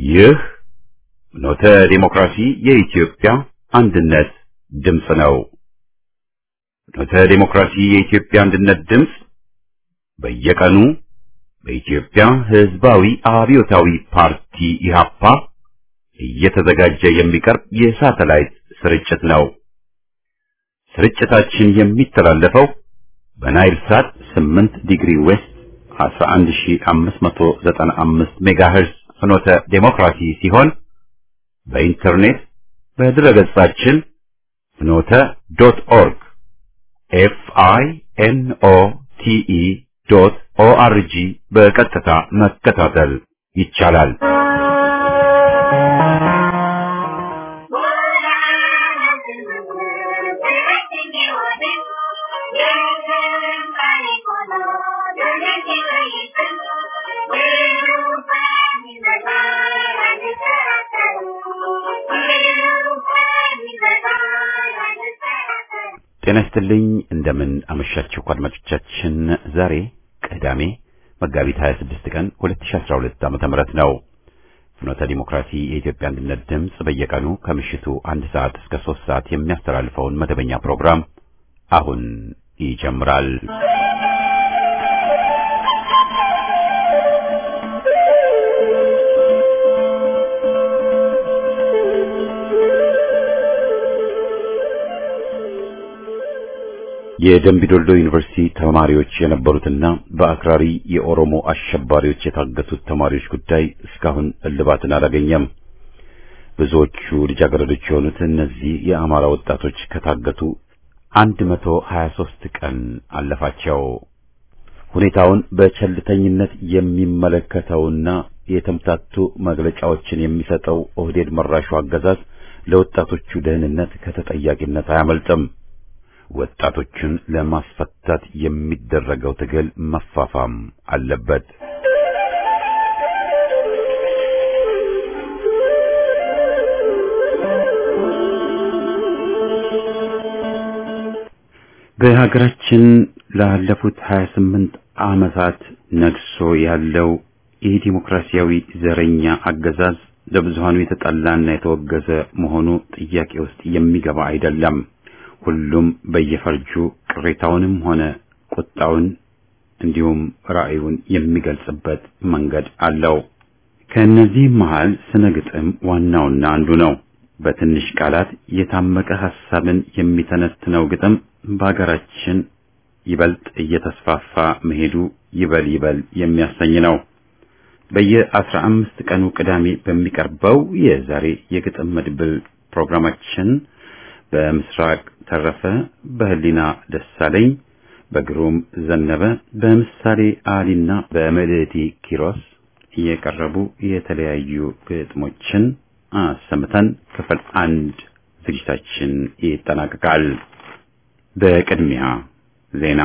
ይህ ፍኖተ ዲሞክራሲ የኢትዮጵያ አንድነት ድምፅ ነው። ፍኖተ ዲሞክራሲ የኢትዮጵያ አንድነት ድምፅ በየቀኑ በኢትዮጵያ ሕዝባዊ አብዮታዊ ፓርቲ ኢህአፓ እየተዘጋጀ የሚቀርብ የሳተላይት ስርጭት ነው። ስርጭታችን የሚተላለፈው በናይል ሳት 8 ዲግሪ ዌስት 11595 ሜጋሄርዝ ፍኖተ ዴሞክራሲ ሲሆን በኢንተርኔት በድረገጻችን ፍኖተ.ኦርግ FINOTE.ORG በቀጥታ መከታተል ይቻላል። ጤና ይስጥልኝ። እንደምን አመሻችሁ አድማጮቻችን። ዛሬ ቅዳሜ መጋቢት 26 ቀን 2012 ዓ.ም ነው። ፍኖተ ዲሞክራሲ የኢትዮጵያ አንድነት ድምፅ በየቀኑ ከምሽቱ 1 ሰዓት እስከ 3 ሰዓት የሚያስተላልፈውን መደበኛ ፕሮግራም አሁን ይጀምራል። የደምቢዶሎ ዩኒቨርሲቲ ተማሪዎች የነበሩትና በአክራሪ የኦሮሞ አሸባሪዎች የታገቱት ተማሪዎች ጉዳይ እስካሁን እልባትን አላገኘም። ብዙዎቹ ልጃገረዶች የሆኑት እነዚህ የአማራ ወጣቶች ከታገቱ 123 ቀን አለፋቸው። ሁኔታውን በቸልተኝነት የሚመለከተውና የተምታቱ መግለጫዎችን የሚሰጠው ኦህዴድ መራሹ አገዛዝ ለወጣቶቹ ደህንነት ከተጠያቂነት አያመልጥም። ወጣቶችን ለማስፈታት የሚደረገው ትግል መፋፋም አለበት። በሀገራችን ላለፉት 28 ዓመታት ነግሶ ያለው የዲሞክራሲያዊ ዘረኛ አገዛዝ ለብዙሃኑ የተጠላና የተወገዘ መሆኑ ጥያቄ ውስጥ የሚገባ አይደለም። ሁሉም በየፈርጁ ቅሬታውንም ሆነ ቁጣውን እንዲሁም ራእዩን የሚገልጽበት መንገድ አለው። ከነዚህ መሃል ስነ ግጥም ዋናውና አንዱ ነው። በትንሽ ቃላት የታመቀ ሐሳብን የሚተነትነው ግጥም በአገራችን ይበልጥ እየተስፋፋ መሄዱ ይበል የሚያሰኝ ነው። በየ15 ቀኑ ቅዳሜ በሚቀርበው የዛሬ የግጥም መድብል ፕሮግራማችን በምስራቅ ተረፈ፣ በህሊና ደሳለኝ፣ በግሩም ዘነበ፣ በምሳሌ አሊና በመልእቲ ኪሮስ የቀረቡ የተለያዩ ግጥሞችን አሰምተን ክፍል 1 ዝግጅታችን ይጠናቀቃል። በቅድሚያ ዜና።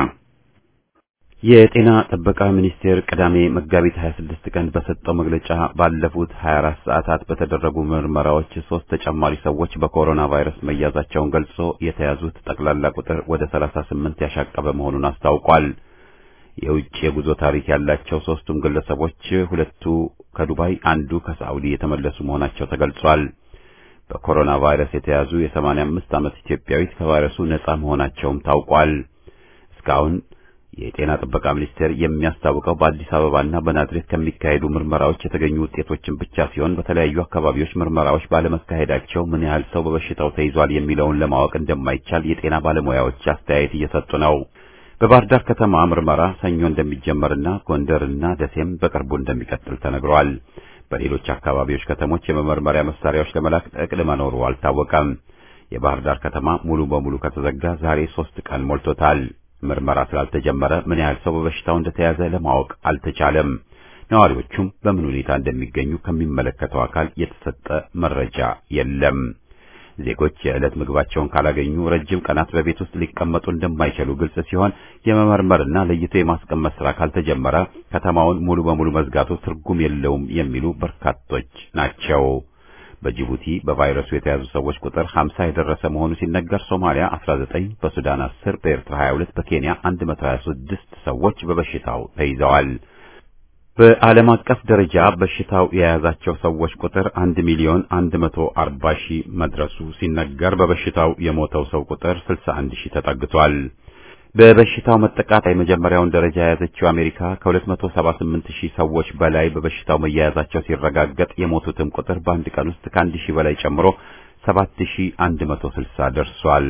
የጤና ጥበቃ ሚኒስቴር ቅዳሜ መጋቢት 26 ቀን በሰጠው መግለጫ ባለፉት 24 ሰዓታት በተደረጉ ምርመራዎች 3 ተጨማሪ ሰዎች በኮሮና ቫይረስ መያዛቸውን ገልጾ የተያዙት ጠቅላላ ቁጥር ወደ 38 ያሻቀበ መሆኑን አስታውቋል። የውጭ የጉዞ ታሪክ ያላቸው 3ቱም ግለሰቦች 2ቱ ከዱባይ፣ አንዱ ከሳዑዲ የተመለሱ መሆናቸው ተገልጿል። በኮሮና ቫይረስ የተያዙ የ85 ዓመት ኢትዮጵያዊት ከቫይረሱ ነጻ መሆናቸውም ታውቋል። እስካሁን የጤና ጥበቃ ሚኒስቴር የሚያስታውቀው በአዲስ አበባና በናዝሬት ከሚካሄዱ ምርመራዎች የተገኙ ውጤቶችን ብቻ ሲሆን በተለያዩ አካባቢዎች ምርመራዎች ባለመካሄዳቸው ምን ያህል ሰው በበሽታው ተይዟል የሚለውን ለማወቅ እንደማይቻል የጤና ባለሙያዎች አስተያየት እየሰጡ ነው። በባህር ዳር ከተማ ምርመራ ሰኞ እንደሚጀመርና ጎንደርና ደሴም በቅርቡ እንደሚቀጥል ተነግሯል። በሌሎች አካባቢዎች ከተሞች የመመርመሪያ መሳሪያዎች ለመላክ እቅድ መኖሩ አልታወቀም። የባህር ዳር ከተማ ሙሉ በሙሉ ከተዘጋ ዛሬ 3 ቀን ሞልቶታል። ምርመራ ስላልተጀመረ ምን ያህል ሰው በበሽታው እንደተያዘ ለማወቅ አልተቻለም። ነዋሪዎቹም በምን ሁኔታ እንደሚገኙ ከሚመለከተው አካል የተሰጠ መረጃ የለም። ዜጎች የዕለት ምግባቸውን ካላገኙ ረጅም ቀናት በቤት ውስጥ ሊቀመጡ እንደማይችሉ ግልጽ ሲሆን የመመርመርና ለይቶ የማስቀመጥ ስራ ካልተጀመረ ከተማውን ሙሉ በሙሉ መዝጋቱ ትርጉም የለውም የሚሉ በርካቶች ናቸው። በጅቡቲ በቫይረሱ የተያዙ ሰዎች ቁጥር 50 የደረሰ መሆኑ ሲነገር ሶማሊያ 19፣ በሱዳን 10፣ በኤርትራ 22፣ በኬንያ 126 ሰዎች በበሽታው ተይዘዋል። በዓለም አቀፍ ደረጃ በሽታው የያዛቸው ሰዎች ቁጥር 1,140,000 መድረሱ ሲነገር በበሽታው የሞተው ሰው ቁጥር 61,000 ተጠግቷል። በበሽታው መጠቃት የመጀመሪያውን ደረጃ የያዘችው አሜሪካ ከ278,000 ሰዎች በላይ በበሽታው መያያዛቸው ሲረጋገጥ የሞቱትም ቁጥር በአንድ ቀን ውስጥ ከ1,000 በላይ ጨምሮ 7,160 ደርሷል።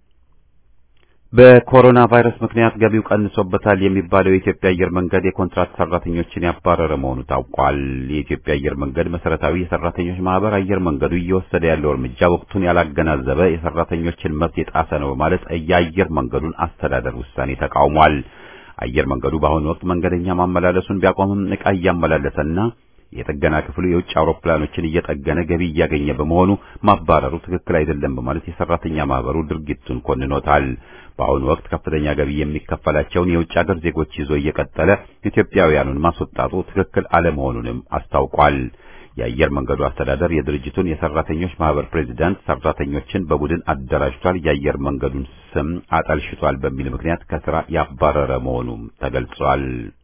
በኮሮና ቫይረስ ምክንያት ገቢው ቀንሶበታል የሚባለው የኢትዮጵያ አየር መንገድ የኮንትራት ሰራተኞችን ያባረረ መሆኑ ታውቋል። የኢትዮጵያ አየር መንገድ መሰረታዊ የሰራተኞች ማህበር አየር መንገዱ እየወሰደ ያለው እርምጃ ወቅቱን ያላገናዘበ የሰራተኞችን መብት የጣሰ ነው በማለት የአየር መንገዱን አስተዳደር ውሳኔ ተቃውሟል። አየር መንገዱ በአሁኑ ወቅት መንገደኛ ማመላለሱን ቢያቆምም ዕቃ እያመላለሰና የጥገና ክፍሉ የውጭ አውሮፕላኖችን እየጠገነ ገቢ እያገኘ በመሆኑ ማባረሩ ትክክል አይደለም በማለት የሰራተኛ ማህበሩ ድርጊቱን ኮንኖታል። በአሁኑ ወቅት ከፍተኛ ገቢ የሚከፈላቸውን የውጭ ሀገር ዜጎች ይዞ እየቀጠለ ኢትዮጵያውያኑን ማስወጣቱ ትክክል አለመሆኑንም አስታውቋል። የአየር መንገዱ አስተዳደር የድርጅቱን የሰራተኞች ማህበር ፕሬዝዳንት ሰራተኞችን በቡድን አደራጅቷል፣ የአየር መንገዱን ስም አጠልሽቷል በሚል ምክንያት ከስራ ያባረረ መሆኑም ተገልጿል።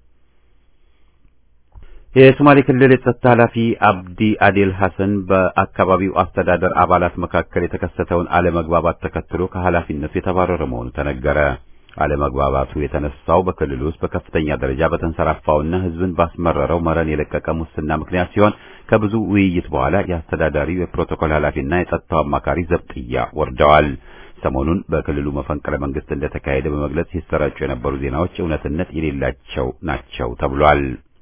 የሶማሌ ክልል የጸጥታ ኃላፊ አብዲ አዲል ሐሰን በአካባቢው አስተዳደር አባላት መካከል የተከሰተውን አለመግባባት ተከትሎ ከኃላፊነቱ የተባረረ መሆኑ ተነገረ። አለመግባባቱ የተነሳው በክልሉ ውስጥ በከፍተኛ ደረጃ በተንሰራፋውና ህዝብን ባስመረረው መረን የለቀቀ ሙስና ምክንያት ሲሆን ከብዙ ውይይት በኋላ የአስተዳዳሪው የፕሮቶኮል ኃላፊና የጸጥታው አማካሪ ዘብጥያ ወርደዋል። ሰሞኑን በክልሉ መፈንቅለ መንግስት እንደተካሄደ በመግለጽ ሲሰራጩ የነበሩ ዜናዎች እውነትነት የሌላቸው ናቸው ተብሏል።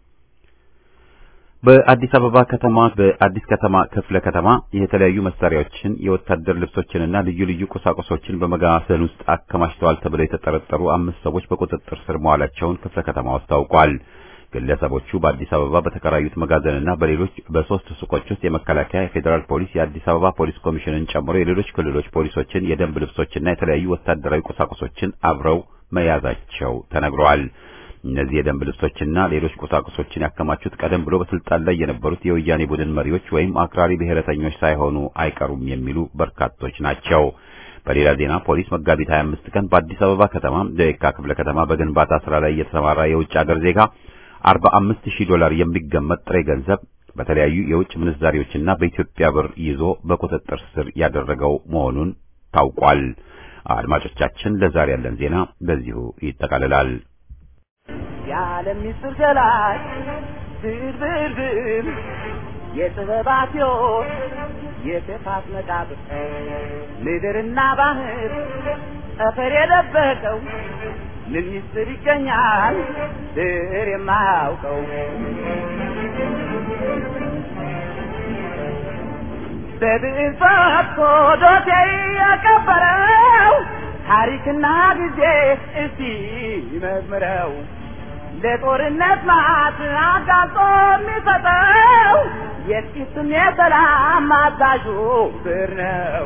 በአዲስ ከተማ ክፍለ ከተማ የተለያዩ መሳሪያዎችን የወታደር ልብሶችንና ልዩ ልዩ ቁሳቁሶችን በመጋዘን ውስጥ አከማችተዋል ተብለው የተጠረጠሩ 5 ሰዎች በቁጥጥር ስር መዋላቸውን ክፍለ ከተማው አስታውቋል። ግለሰቦቹ በአዲስ አበባ በተከራዩት መጋዘንና በሌሎች በ3 ሱቆች ውስጥ የመከላከያ፣ የፌዴራል ፖሊስ፣ የአዲስ አበባ ፖሊስ ኮሚሽንን ጨምሮ የሌሎች ክልሎች ፖሊሶችን የደንብ ልብሶችና የተለያዩ ወታደራዊ ቁሳቁሶችን አብረው መያዛቸው ተነግሯል። እነዚህ የደንብ ልብሶችና ሌሎች ቁሳቁሶችን ያከማቹት ቀደም ብሎ በስልጣን ላይ የነበሩት የወያኔ ቡድን መሪዎች ወይም አክራሪ ብሔረተኞች ሳይሆኑ አይቀሩም የሚሉ በርካቶች ናቸው። በሌላ ዜና ፖሊስ መጋቢት 25 ቀን በአዲስ አበባ ከተማ የካ ክፍለ ከተማ በግንባታ ስራ ላይ የተሰማራ የውጭ ሀገር ዜጋ $45,000 የሚገመት ጥሬ ገንዘብ በተለያዩ የውጭ ምንዛሪዎችና በኢትዮጵያ ብር ይዞ በቁጥጥር ስር ያደረገው መሆኑን ታውቋል። አድማጮቻችን ለዛሬ ያለን ዜና በዚሁ ይጠቃልላል። የዓለም ምስጢር ገላጭ ብርብር የጥበባት ሕይወት የጥፋት መቃብር ምድርና ባህር ጠፈር የደበቀው ምን ምስጢር ይገኛል ድር የማያውቀው በብዕር ፈትቶ ዶሴ ያከበረው ታሪክና ጊዜ እስቲ ይመርምረው ለጦርነት ማት አጋልጦ የሚሰጠው የጥቂትም የሰላም አዛዡ ብዕር ነው።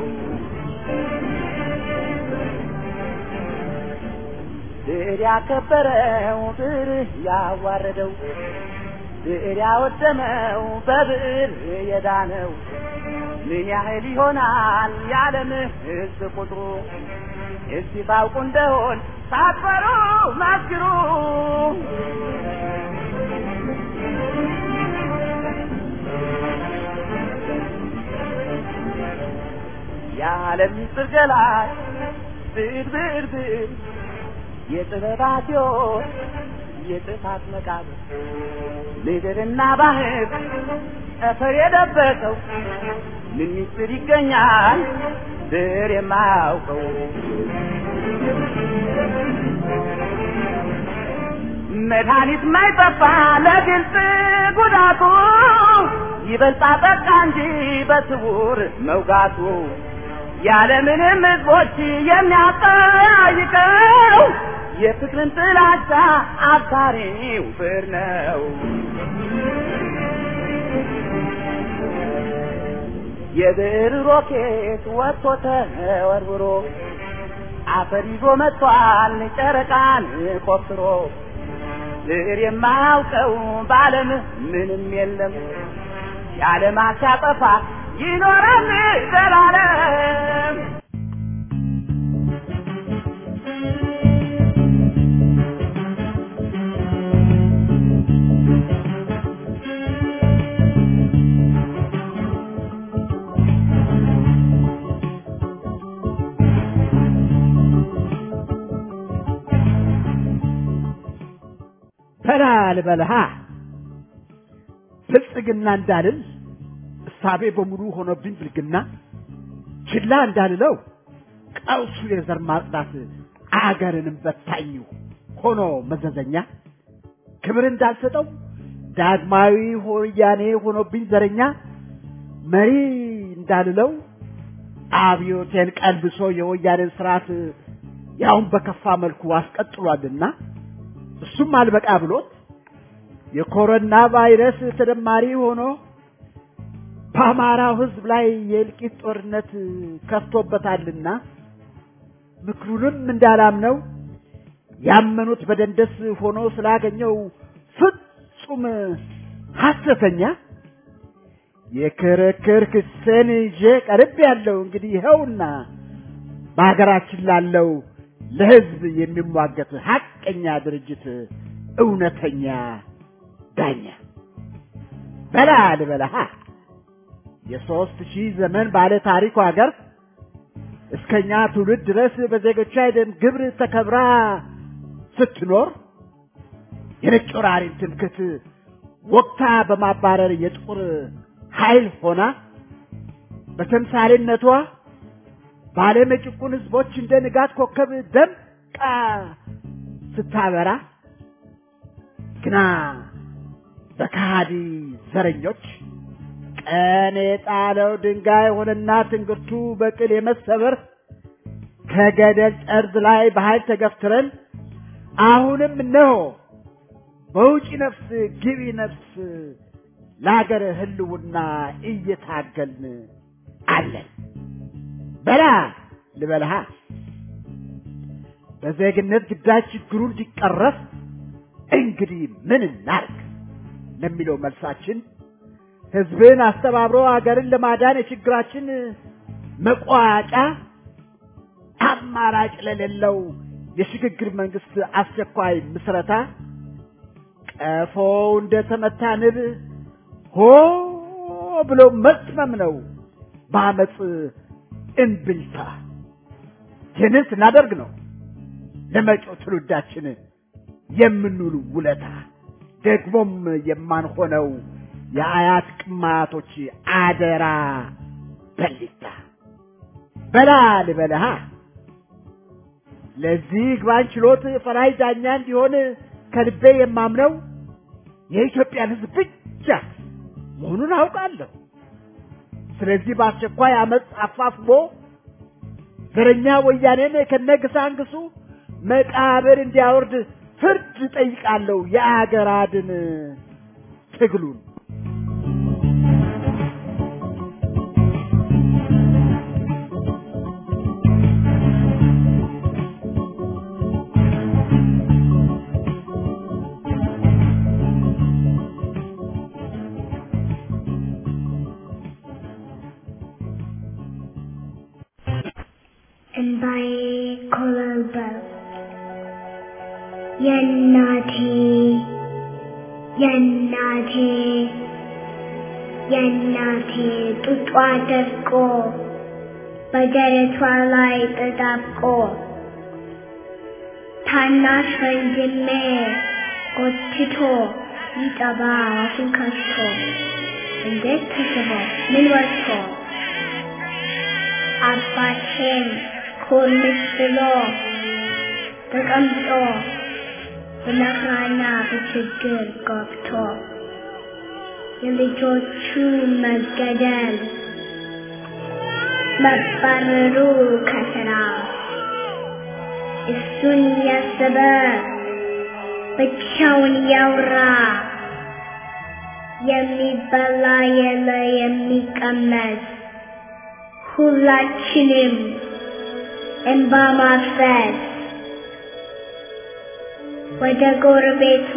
ብዕር ያከበረው ብዕር ያዋረደው ብዕር ያወደመው በብዕር የዳነው ምን ያህል ይሆናል የዓለም ሕዝብ ቁጥሩ? እስቲ ታውቁ እንደሆን ሳትፈሩ መስክሩ። የዓለም ምስጢር ገላጭ ብዕር ብዕር ብዕር የጥበባት ሕይወት የጥፋት መቃብር ምድርና ባህር ጠፈር የደበቀው ምን ምስጢር ይገኛል ብዕር የማያውቀው? መድኃኒት ማይጠፋ ለግልጽ ጉዳቱ ይበልጣ ጠቃ እንጂ በስውር መውጋቱ ያለምንም ሕዝቦች የሚያጠያይቀው የፍቅርን ጥላቻ አባሪው ብዕር ነው። የብዕር ሮኬት ወጥቶ ተወርውሮ አፈር ይዞ መጥቷል ጨረቃን ቆፍሮ። ብዕር የማያውቀው በዓለም ምንም የለም የዓለማት ያጠፋ ይኖራል ዘላለም። ልበልሃ ብልጽግና እንዳልል እሳቤ በሙሉ ሆኖብኝ ብልግና ችላ እንዳልለው ቀውሱ የዘር ማጽዳት አገርንም በታኙ ሆኖ መዘዘኛ ክብር እንዳልሰጠው ዳግማዊ ወያኔ ሆኖብኝ ዘረኛ መሪ እንዳልለው አብዮቴን ቀልብሶ የወያኔን ስርዓት ያውን በከፋ መልኩ አስቀጥሏልና እሱም አልበቃ ብሎት የኮሮና ቫይረስ ተደማሪ ሆኖ በአማራው ሕዝብ ላይ የእልቂት ጦርነት ከፍቶበታልና ምክሩንም እንዳላምነው ያመኑት በደንደስ ሆኖ ስላገኘው ፍጹም ሐሰተኛ የክርክር ክስን ይዤ ቀርብ ያለው እንግዲህ ይኸውና በሀገራችን ላለው ለሕዝብ የሚሟገት ሐቀኛ ድርጅት እውነተኛ ዳኛ በላ ልበልሃ የ3000 ዘመን ባለ ታሪኩ ሀገር እስከኛ ትውልድ ድረስ በዜጎቿ የደም ግብር ተከብራ ስትኖር የነጭ ወራሪን ትምክህት ወቅታ በማባረር የጥቁር ኃይል ሆና በተምሳሌነቷ በዓለም የጭቁን ህዝቦች እንደ ንጋት ኮከብ ደምቃ ስታበራ ግና በካዲ ዘረኞች ቀን የጣለው ድንጋይ ሆነና ትንግርቱ በቅል የመሰበር ከገደል ጠርዝ ላይ በኃይል ተገፍትረን አሁንም ነው በውጪ ነፍስ ግቢ ነፍስ ለሀገር ህልውና እየታገልን አለን በላ ልበልሃ በዜግነት ግዳጅ ችግሩ እንዲቀረፍ እንግዲህ ምን እናርግ ለሚለው መልሳችን ህዝብን አስተባብሮ ሀገርን ለማዳን የችግራችን መቋጫ አማራጭ ለሌለው የሽግግር መንግስት አስቸኳይ ምስረታ ቀፎው እንደተመታ ንብ ሆ ብሎ መስመም ነው በአመፅ እንብልታ ይህንን ስናደርግ ነው ለመጪው ትውልዳችን የምንውል ውለታ ደግሞም የማንሆነው የአያት ቅማቶች አደራ በሊታ በላ ልበልሃ ለዚህ ግባን ችሎት ፈራጅ ዳኛ እንዲሆን ከልቤ የማምነው የኢትዮጵያን ህዝብ ብቻ መሆኑን አውቃለሁ ስለዚህ በአስቸኳይ አመፅ አፋፍሞ ዘረኛ ወያኔን ከነግሳንግሱ መቃብር እንዲያወርድ ፍርድ ጠይቃለሁ የአገር አድን ትግሉን by Colorado. Yannate tutwa desko በደረቷ ላይ ተጣብቆ ታናሽ ወንድሜ ጎትቶ ይጠባ አፉን ከፍቶ እንዴት ተስቦ ምን ወጥቶ አባቴን ኮልስ ብሎ ተቀምጦ በመከራና በችግር ገብቶ የልጆቹ መገደል መባረሩ ከስራ እሱን ያሰበ ብቻውን ያውራ የሚበላ የለ የሚቀመስ ሁላችንም እንባ ማፍሰስ ወደ ጎረቤቱ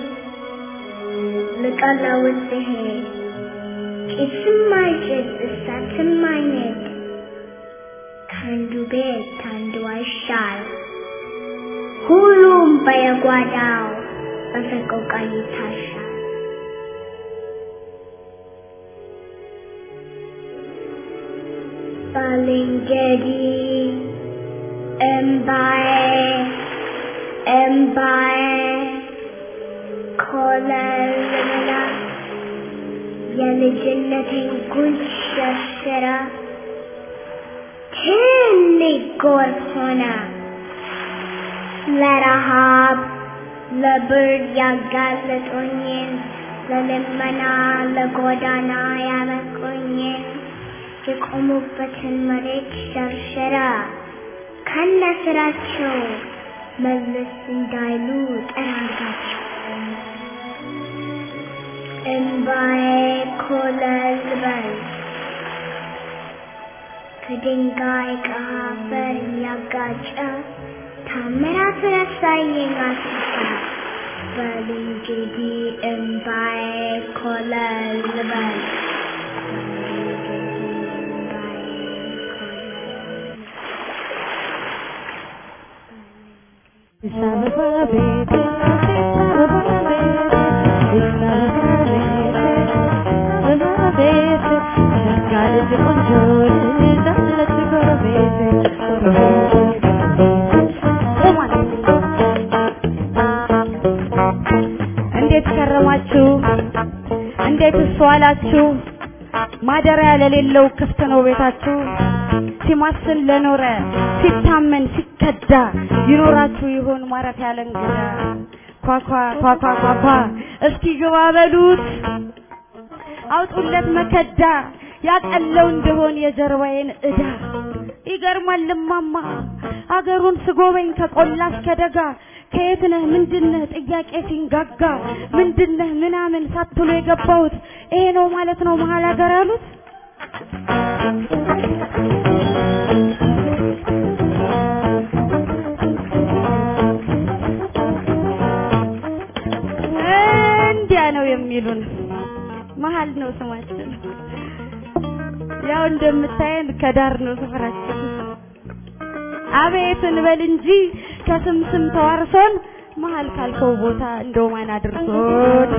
ልቀለውስ ሲሄድ ጭስም አይጭስ እሳትም አይነድ ከአንዱ ቤት አንዱ አይሻል ሁሉም በየጓዳው በሰቆቃ ይታሻል። ባልንጀሪ እምባዬ ኮለልመና የልጅነቴን ጉድ ሸርሽራ ትልቅ ጎርፍ ሆና ለረሃብ ለብርድ ያጋለጡኝን ለልመና ለጎዳና ያበቁኝን የቆሙበትን መሬት ሸርሽራ ከነስራቸው መለስ እንዳይሉ ጠራጋቸው። እንባዬ ኮለል በል ከድንጋይ ከአፈር ያጋጨ ታምራት ረሳየኝ አስታ በል እንግዲህ እንባዬ ኮለል በል እንዴት ከረማችሁ? እንዴት ዋላችሁ? ማደሪያ ለሌለው ክፍት ነው ቤታችሁ። ሲማስን ለኖረ ሲታመን ሲከዳ ይኖራችሁ ይሆን ማረፊያ ለእንግዳ። ኳኳ ኳኳ ኳኳ እስኪ ግባ በሉት አውጡለት መከዳ ያቀለው እንደሆን የጀርባዬን እዳ። ይገርማል ልማማ አገሩን ስጎበኝ ከቆላ እስከ ደጋ ከየት ነህ ምንድነህ ጥያቄ ሲንጋጋ ምንድነህ ምናምን ሳትሉ የገባሁት ይሄ ነው ማለት ነው መሀል ሀገር ያሉት። እንዲያ ነው የሚሉን መሀል ነው ስማችን። ያው እንደምታየን ከዳር ነው ሰፈራችን። አቤት እንበል እንጂ ከስምስም ተዋርሶን መሀል ካልከው ቦታ እንደው ማን አድርሶን።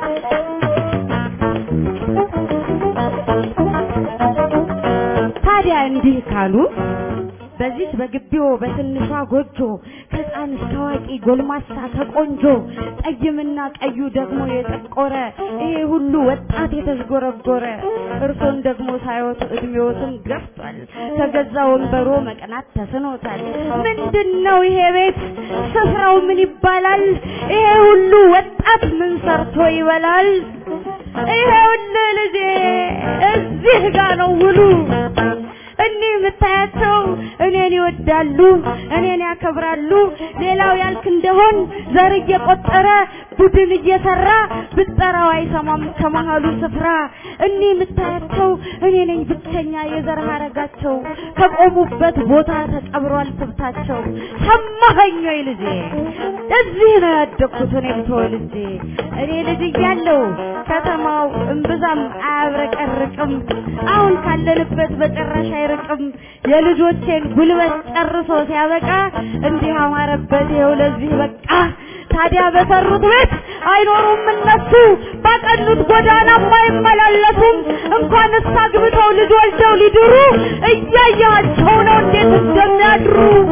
ታዲያ እንዲህ ካሉ በዚህ በግቢው በትንሿ ጎጆ ከፃን እስከ አዋቂ ጎልማሳ ከቆንጆ ጠይምና ቀዩ ደግሞ የጠቆረ ይሄ ሁሉ ወጣት የተዝጎረጎረ እርሶን ደግሞ ሳይወት እድሜዎትን ገፍቷል ተገዛ ወንበሮ መቀናት ተስኖታል። ምንድነው ይሄ ቤት ስፍራው ምን ይባላል? ይሄ ሁሉ ወጣት ምን ሰርቶ ይበላል? ይሄ ሁሉ ልጄ እዚህ ጋር ነው ውሉ። እኔ የምታያቸው እኔን ይወዳሉ እኔን ያከብራሉ። ሌላው ያልክ እንደሆን ዘር እየቆጠረ ቡድን እየሰራ ብትጠራው አይሰማም ከመሃሉ ስፍራ። እኔ የምታያቸው እኔ ነኝ ብቸኛ የዘር ሐረጋቸው ከቆሙበት ቦታ ተቀብሯል ትብታቸው። ሰማኸኝ ወይ ልጄ? እዚህ ነው ያደግኩት እኔም ተወልጄ። እኔ ልጅ እያለሁ ከተማው እምብዛም አያብረቀርቅም አሁን ካለንበት በጨራሽ አይርቅም። የልጆቼን ጉልበት ጨርሶ ሲያበቃ እንዲህ አማረበት ይኸው ለዚህ በቃ። ታዲያ በሰሩት ቤት አይኖሩም እነሱ ባቀኑት ጎዳና አይመላለሱም። እንኳንስ አግብተው ልጅ ወልደው ሊድሩ እያያቸው ነው እንዴት እንደሚያድሩ።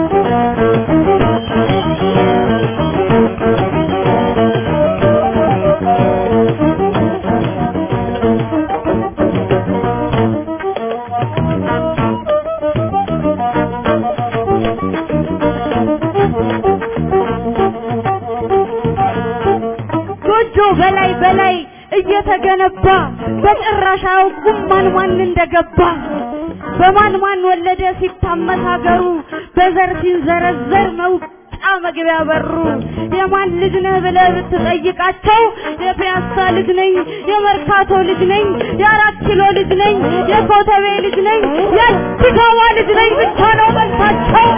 በላይ በላይ እየተገነባ በጭራሻው ማን ማን እንደገባ በማን ማን ወለደ ሲታመስ ሀገሩ በዘር ሲንዘረዘር መውጫ መግቢያ በሩ። የማን ልጅ ነህ ብለህ ብትጠይቃቸው የፒያሳ ልጅ ነኝ የመርካቶ ልጅ ነኝ የአራት ኪሎ ልጅ ነኝ የኮተቤ ልጅ ነኝ የአዲስ አበባ ልጅ ነኝ ብቻ ነው መልሳቸው።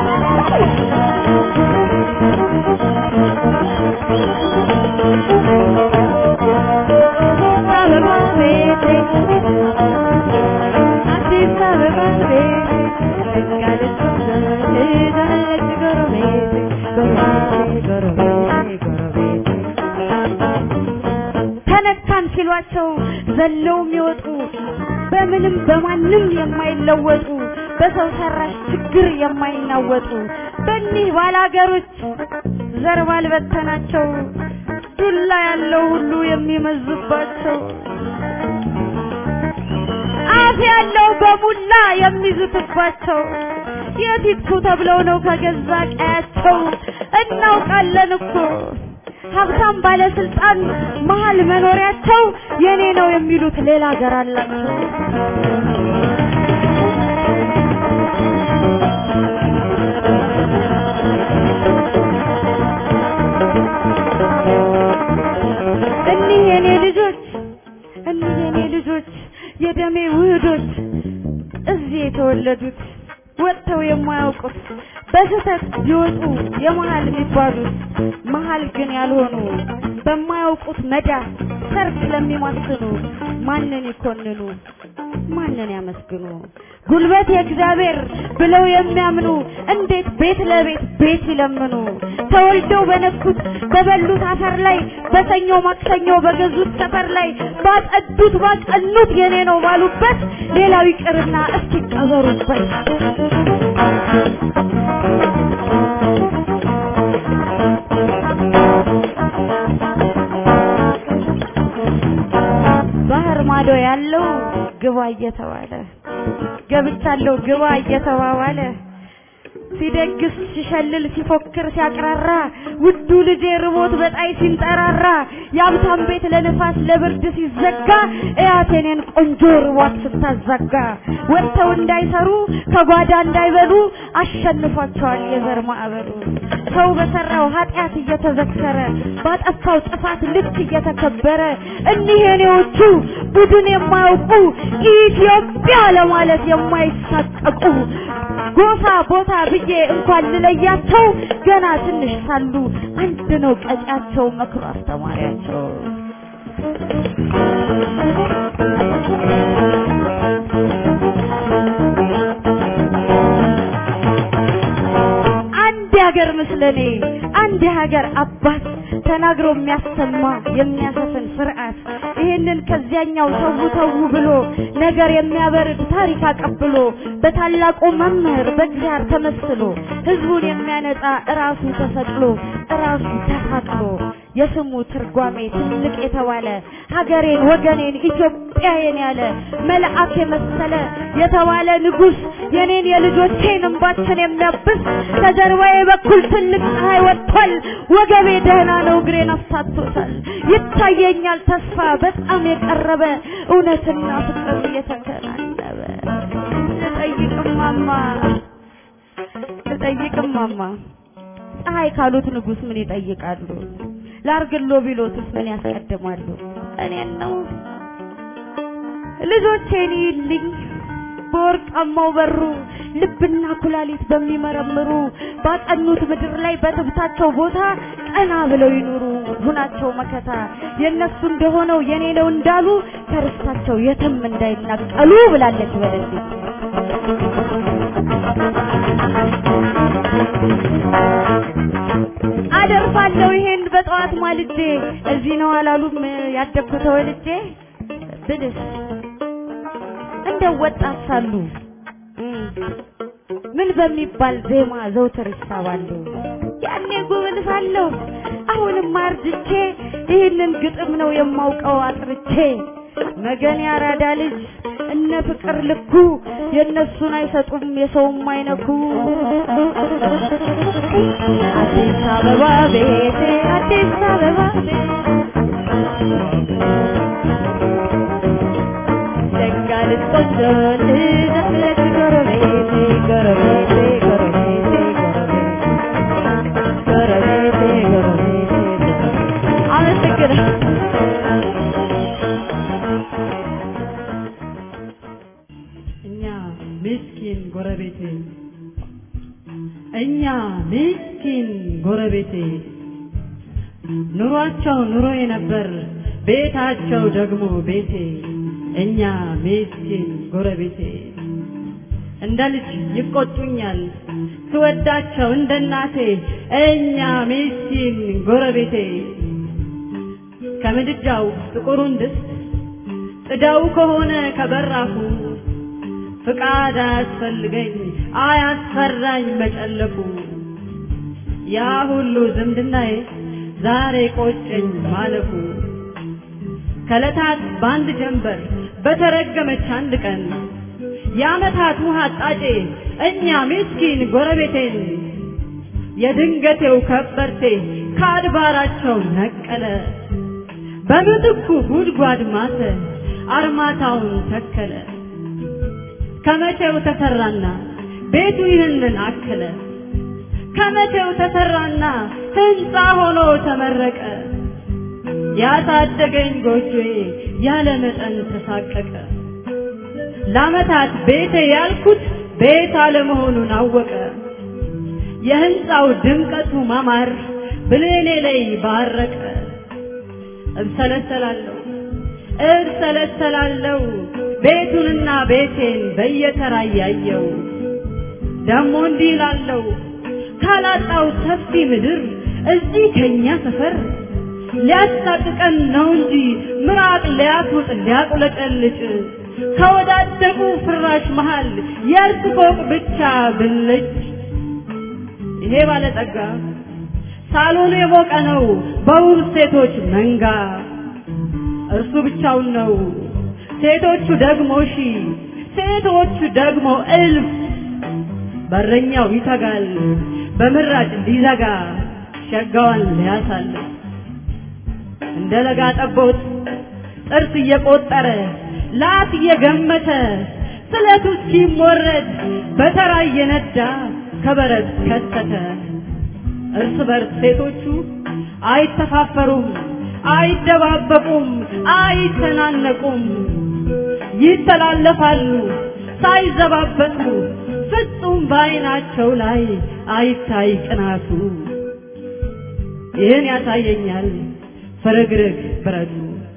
ተነካን ሲሏቸው ዘለው የሚወጡ በምንም በማንም የማይለወጡ በሰው ሰራሽ ችግር የማይናወጡ በእኒህ ባላገሮች ዘር ባልበተናቸው ዱላ ያለው ሁሉ የሚመዝባቸው አፍ ያለው በሙላ የሚዝትባቸው የቲትኩ ተብለው ነው ከገዛ ቀያቸው እናውቃለን እኮ ሀብታም ባለስልጣን መሃል መኖሪያቸው የኔ ነው የሚሉት ሌላ ሀገር አላቸው እኒህ የኔ ልጆች የደሜ ውህዶች እዚህ የተወለዱት ወጥተው የማያውቁት በስህተት ይወጡ የመሃል የሚባሉት መሃል ግን ያልሆኑ በማያውቁት መዳፍ ሰርፍ ለሚማስኑ ማንን ይኮንኑ ማንን ያመስግኑ ጉልበት የእግዚአብሔር ብለው የሚያምኑ እንዴት ቤት ለቤት ቤት ይለምኑ ተወልደው በነኩት በበሉት አፈር ላይ በሰኞ ማክሰኞ በገዙት ሰፈር ላይ ባጠዱት ባቀኑት የኔ ነው ባሉበት ሌላው ይቅርና እስኪ ቀበሩበት ባህር ማዶ ያለው ግባ እየተባለ ገብቻለሁ ግባ እየተባባለ ሲደግስ ሲሸልል ሲፎክር ሲያቅራራ ውዱ ልጄ ርቦት በጣይ ሲንጠራራ ያብታም ቤት ለነፋስ ለብርድ ሲዘጋ እያቴኔን ቆንጆ ርቧት ስታዛጋ ወጥተው እንዳይሰሩ ከጓዳ እንዳይበሉ አሸንፏቸዋል የዘር ማዕበሉ ሰው በሰራው ኃጢአት እየተዘከረ ባጠፋው ጥፋት ልክ እየተከበረ እኒህ የኔዎቹ ቡድን የማያውቁ ኢትዮጵያ ለማለት የማይሳቀቁ ጎሳ ቦታ ብዬ እንኳን ልለያቸው ገና ትንሽ ሳሉ አንድ ነው ቀጫቸው መክሮ አስተማሪያቸው አንድ ሀገር መስለኔ አንድ ሀገር አባት ተናግሮ የሚያሰማ የሚያሰፍን ፍርዓት ይሄንን ከዚያኛው ተው ብሎ ነገር የሚያበርድ ታሪክ አቀብሎ በታላቁ መምህር በእግዚአብሔር ተመስሎ ህዝቡን የሚያነጻ ራሱ ተሰቅሎ ራሱ ተሳቅሎ የስሙ ትርጓሜ ትልቅ የተባለ ሀገሬን ወገኔን ኢትዮጵያዬን ያለ መልአክ የመሰለ የተባለ ንጉስ የኔን የልጆቼን እንባችን የሚያብስ ከጀርባዬ በኩል ትልቅ ፀሐይ ወጥቷል ወገቤ ደህና ነው እግሬን አሳጥቶታል ይታየኛል ተስፋ በጣም የቀረበ እውነትና ፍቅር እየተከናነበ ልጠይቅም ማማ ፀሐይ ካሉት ንጉስ ምን ይጠይቃሉ ላርግሎ ቢሎትስ ምን ያስቀድማሉ እኔን ነው ልጆቼን ይልኝ በወርቃማው በሩ ልብና ኩላሊት በሚመረምሩ ባጠኑት ምድር ላይ በትብታቸው ቦታ ቀና ብለው ይኑሩ ሁናቸው መከታ የነሱ እንደሆነው የኔ ነው እንዳሉ ከርስታቸው የትም እንዳይናቀሉ ብላለች በለች አደርፋለሁ ይሄን በጠዋት ማልጄ እዚህ ነው አላሉም ያደግኩት ተወልጄ ብልሽ እንደው ወጣት ሳሉ ምን በሚባል ዜማ ዘውትር ይሳባሉ ያኔ ጉብልሳለሁ አሁንም አርጅቼ ይሄንን ግጥም ነው የማውቀው አጥርቼ መገን ያራዳ ልጅ እነ ፍቅር ልኩ የነሱን አይሰጡም የሰውም አይነኩ አዲስ አበባ ቤቴ አዲስ አበባ ደጋልት ቆንጆ ልጅ ጎረቤቴ ጎረቤቴ ጎረቤቴ ጎረቤቴ ጎረቤቴ አመሰግናለሁ እኛ ምስኪን ጎረቤቴ ኑሯቸው ኑሮዬ ነበር ቤታቸው ደግሞ ቤቴ እኛ ምስኪን ጎረቤቴ እንደ ልጅ ይቆጡኛል ስወዳቸው እንደ እናቴ እኛ ምስኪን ጎረቤቴ ከምድጃው ጥቁሩን ድስት ጥዳው ከሆነ ከበራፉ ፍቃድ አያስፈልገኝ አያስፈራኝ መጨለፉ ያ ሁሉ ዝምድናዬ ዛሬ ቆጨኝ ማለፉ ከለታት ባንድ ጀንበር በተረገመች አንድ ቀን የዓመታት ውሃ አጣጬ እኛ ምስኪን ጎረቤቴን የድንገቴው ከበርቴ ካድባራቸው ነቀለ በምትኩ ጉድጓድ ማተ አርማታውን ተከለ ከመቼው ተሰራና ቤቱ ይህንን አከለ ከመቼው ተሰራና ህንጻ ሆኖ ተመረቀ ያሳደገኝ ጎጆዬ ያለ መጠን ተሳቀቀ ለዓመታት ቤቴ ያልኩት ቤት አለመሆኑን አወቀ የህንጻው ድምቀቱ ማማር ብሌኔ ላይ ባረቀ እብሰለሰላለሁ ቤቱንና ቤቴን በየተራ ያየው ደሞ እንዲህ እላለሁ ካላጣው ሰፊ ምድር እዚህ ከኛ ሰፈር ሊያሳቅቀን ነው እንጂ ምራቅ ሊያስውጥ ሊያቁለጨልጭ ከወዳደቁ ፍራሽ መሃል የእርስ ፎቅ ብቻ ብልጭ ይሄ ባለጠጋ ሳሎኑ የሞቀ ነው በውብ ሴቶች መንጋ እርሱ ብቻውን ነው ሴቶቹ ደግሞ ሴቶቹ ደግሞ እልፍ በረኛው ይተጋል በምራጭ ሊዘጋ ሸጋዋን ሊያሳልፍ እንደ ለጋ ጠቦት ጥርስ እየቆጠረ ላት እየገመተ ስለቱ ሲሞረድ በተራ እየነዳ ከበረት ከተተ እርስ በርስ ሴቶቹ አይተፋፈሩም አይደባበቁም አይተናነቁም ይተላለፋሉ ሳይዘባበቱ ፍጹም ባይናቸው ላይ አይታይ ቅናቱ ይህን ያሳየኛል ፍርግርግ ብረቱ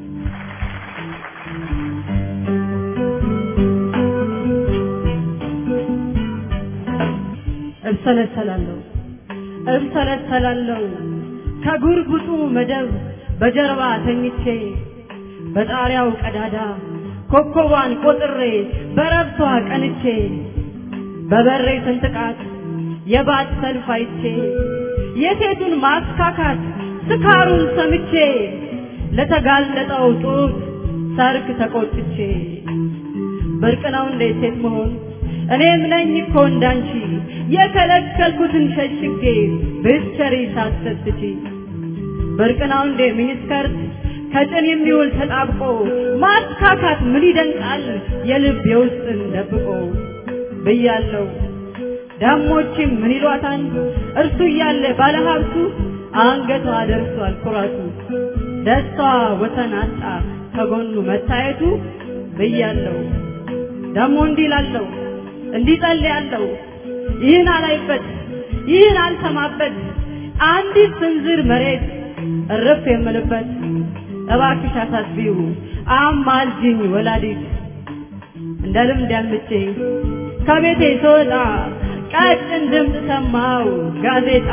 እብሰለሰላለሁ ከጉርጉጡ መደብ በጀርባ ተኝቼ በጣሪያው ቀዳዳ ኮከቧን ቆጥሬ በረብቷ ቀንቼ በበሬ ስንጥቃት የባት ሰልፍ አይቼ የሴቱን ማስካካት ስካሩን ሰምቼ ለተጋለጠው ጡት ሰርክ ተቆጥቼ ብርቅ ነው እንደ ሴት መሆን እኔም ነኝ እኮ እንዳንቺ የከለከልኩትን ሸሽጌ ብትቸሪ ሳትሰስቺ ብርቅ ነው እንደ ሚኒስከርት ከጭን የሚውል ተጣብቆ ማስካካት ምን ይደንቃል የልብ የውስጥን ደብቆ ብያለሁ ዳሞችም ምን ይሏታል እርሱ እያለ ባለሀብቱ አንገቷ ደርሷል ኩራቱ ደስታ ወሰን አጣ ከጎኑ መታየቱ ብያለሁ ደሞ እንዲላለው እንዲጸልያለሁ ይህን አላይበት ይህን አልሰማበት አንዲት ስንዝር መሬት እረፍ የምልበት እባክሽ አሳስቢው አማልጅኝ ወላዲት እንደ ልምድ ያልምቼ ከቤቴ ስወጣ ቀጭን ድምፅ ሰማው ጋዜጣ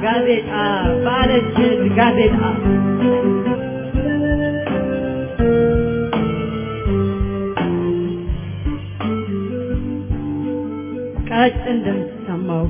ባለችል ጋዜጣ ቀጭን ድምፅ ሰማው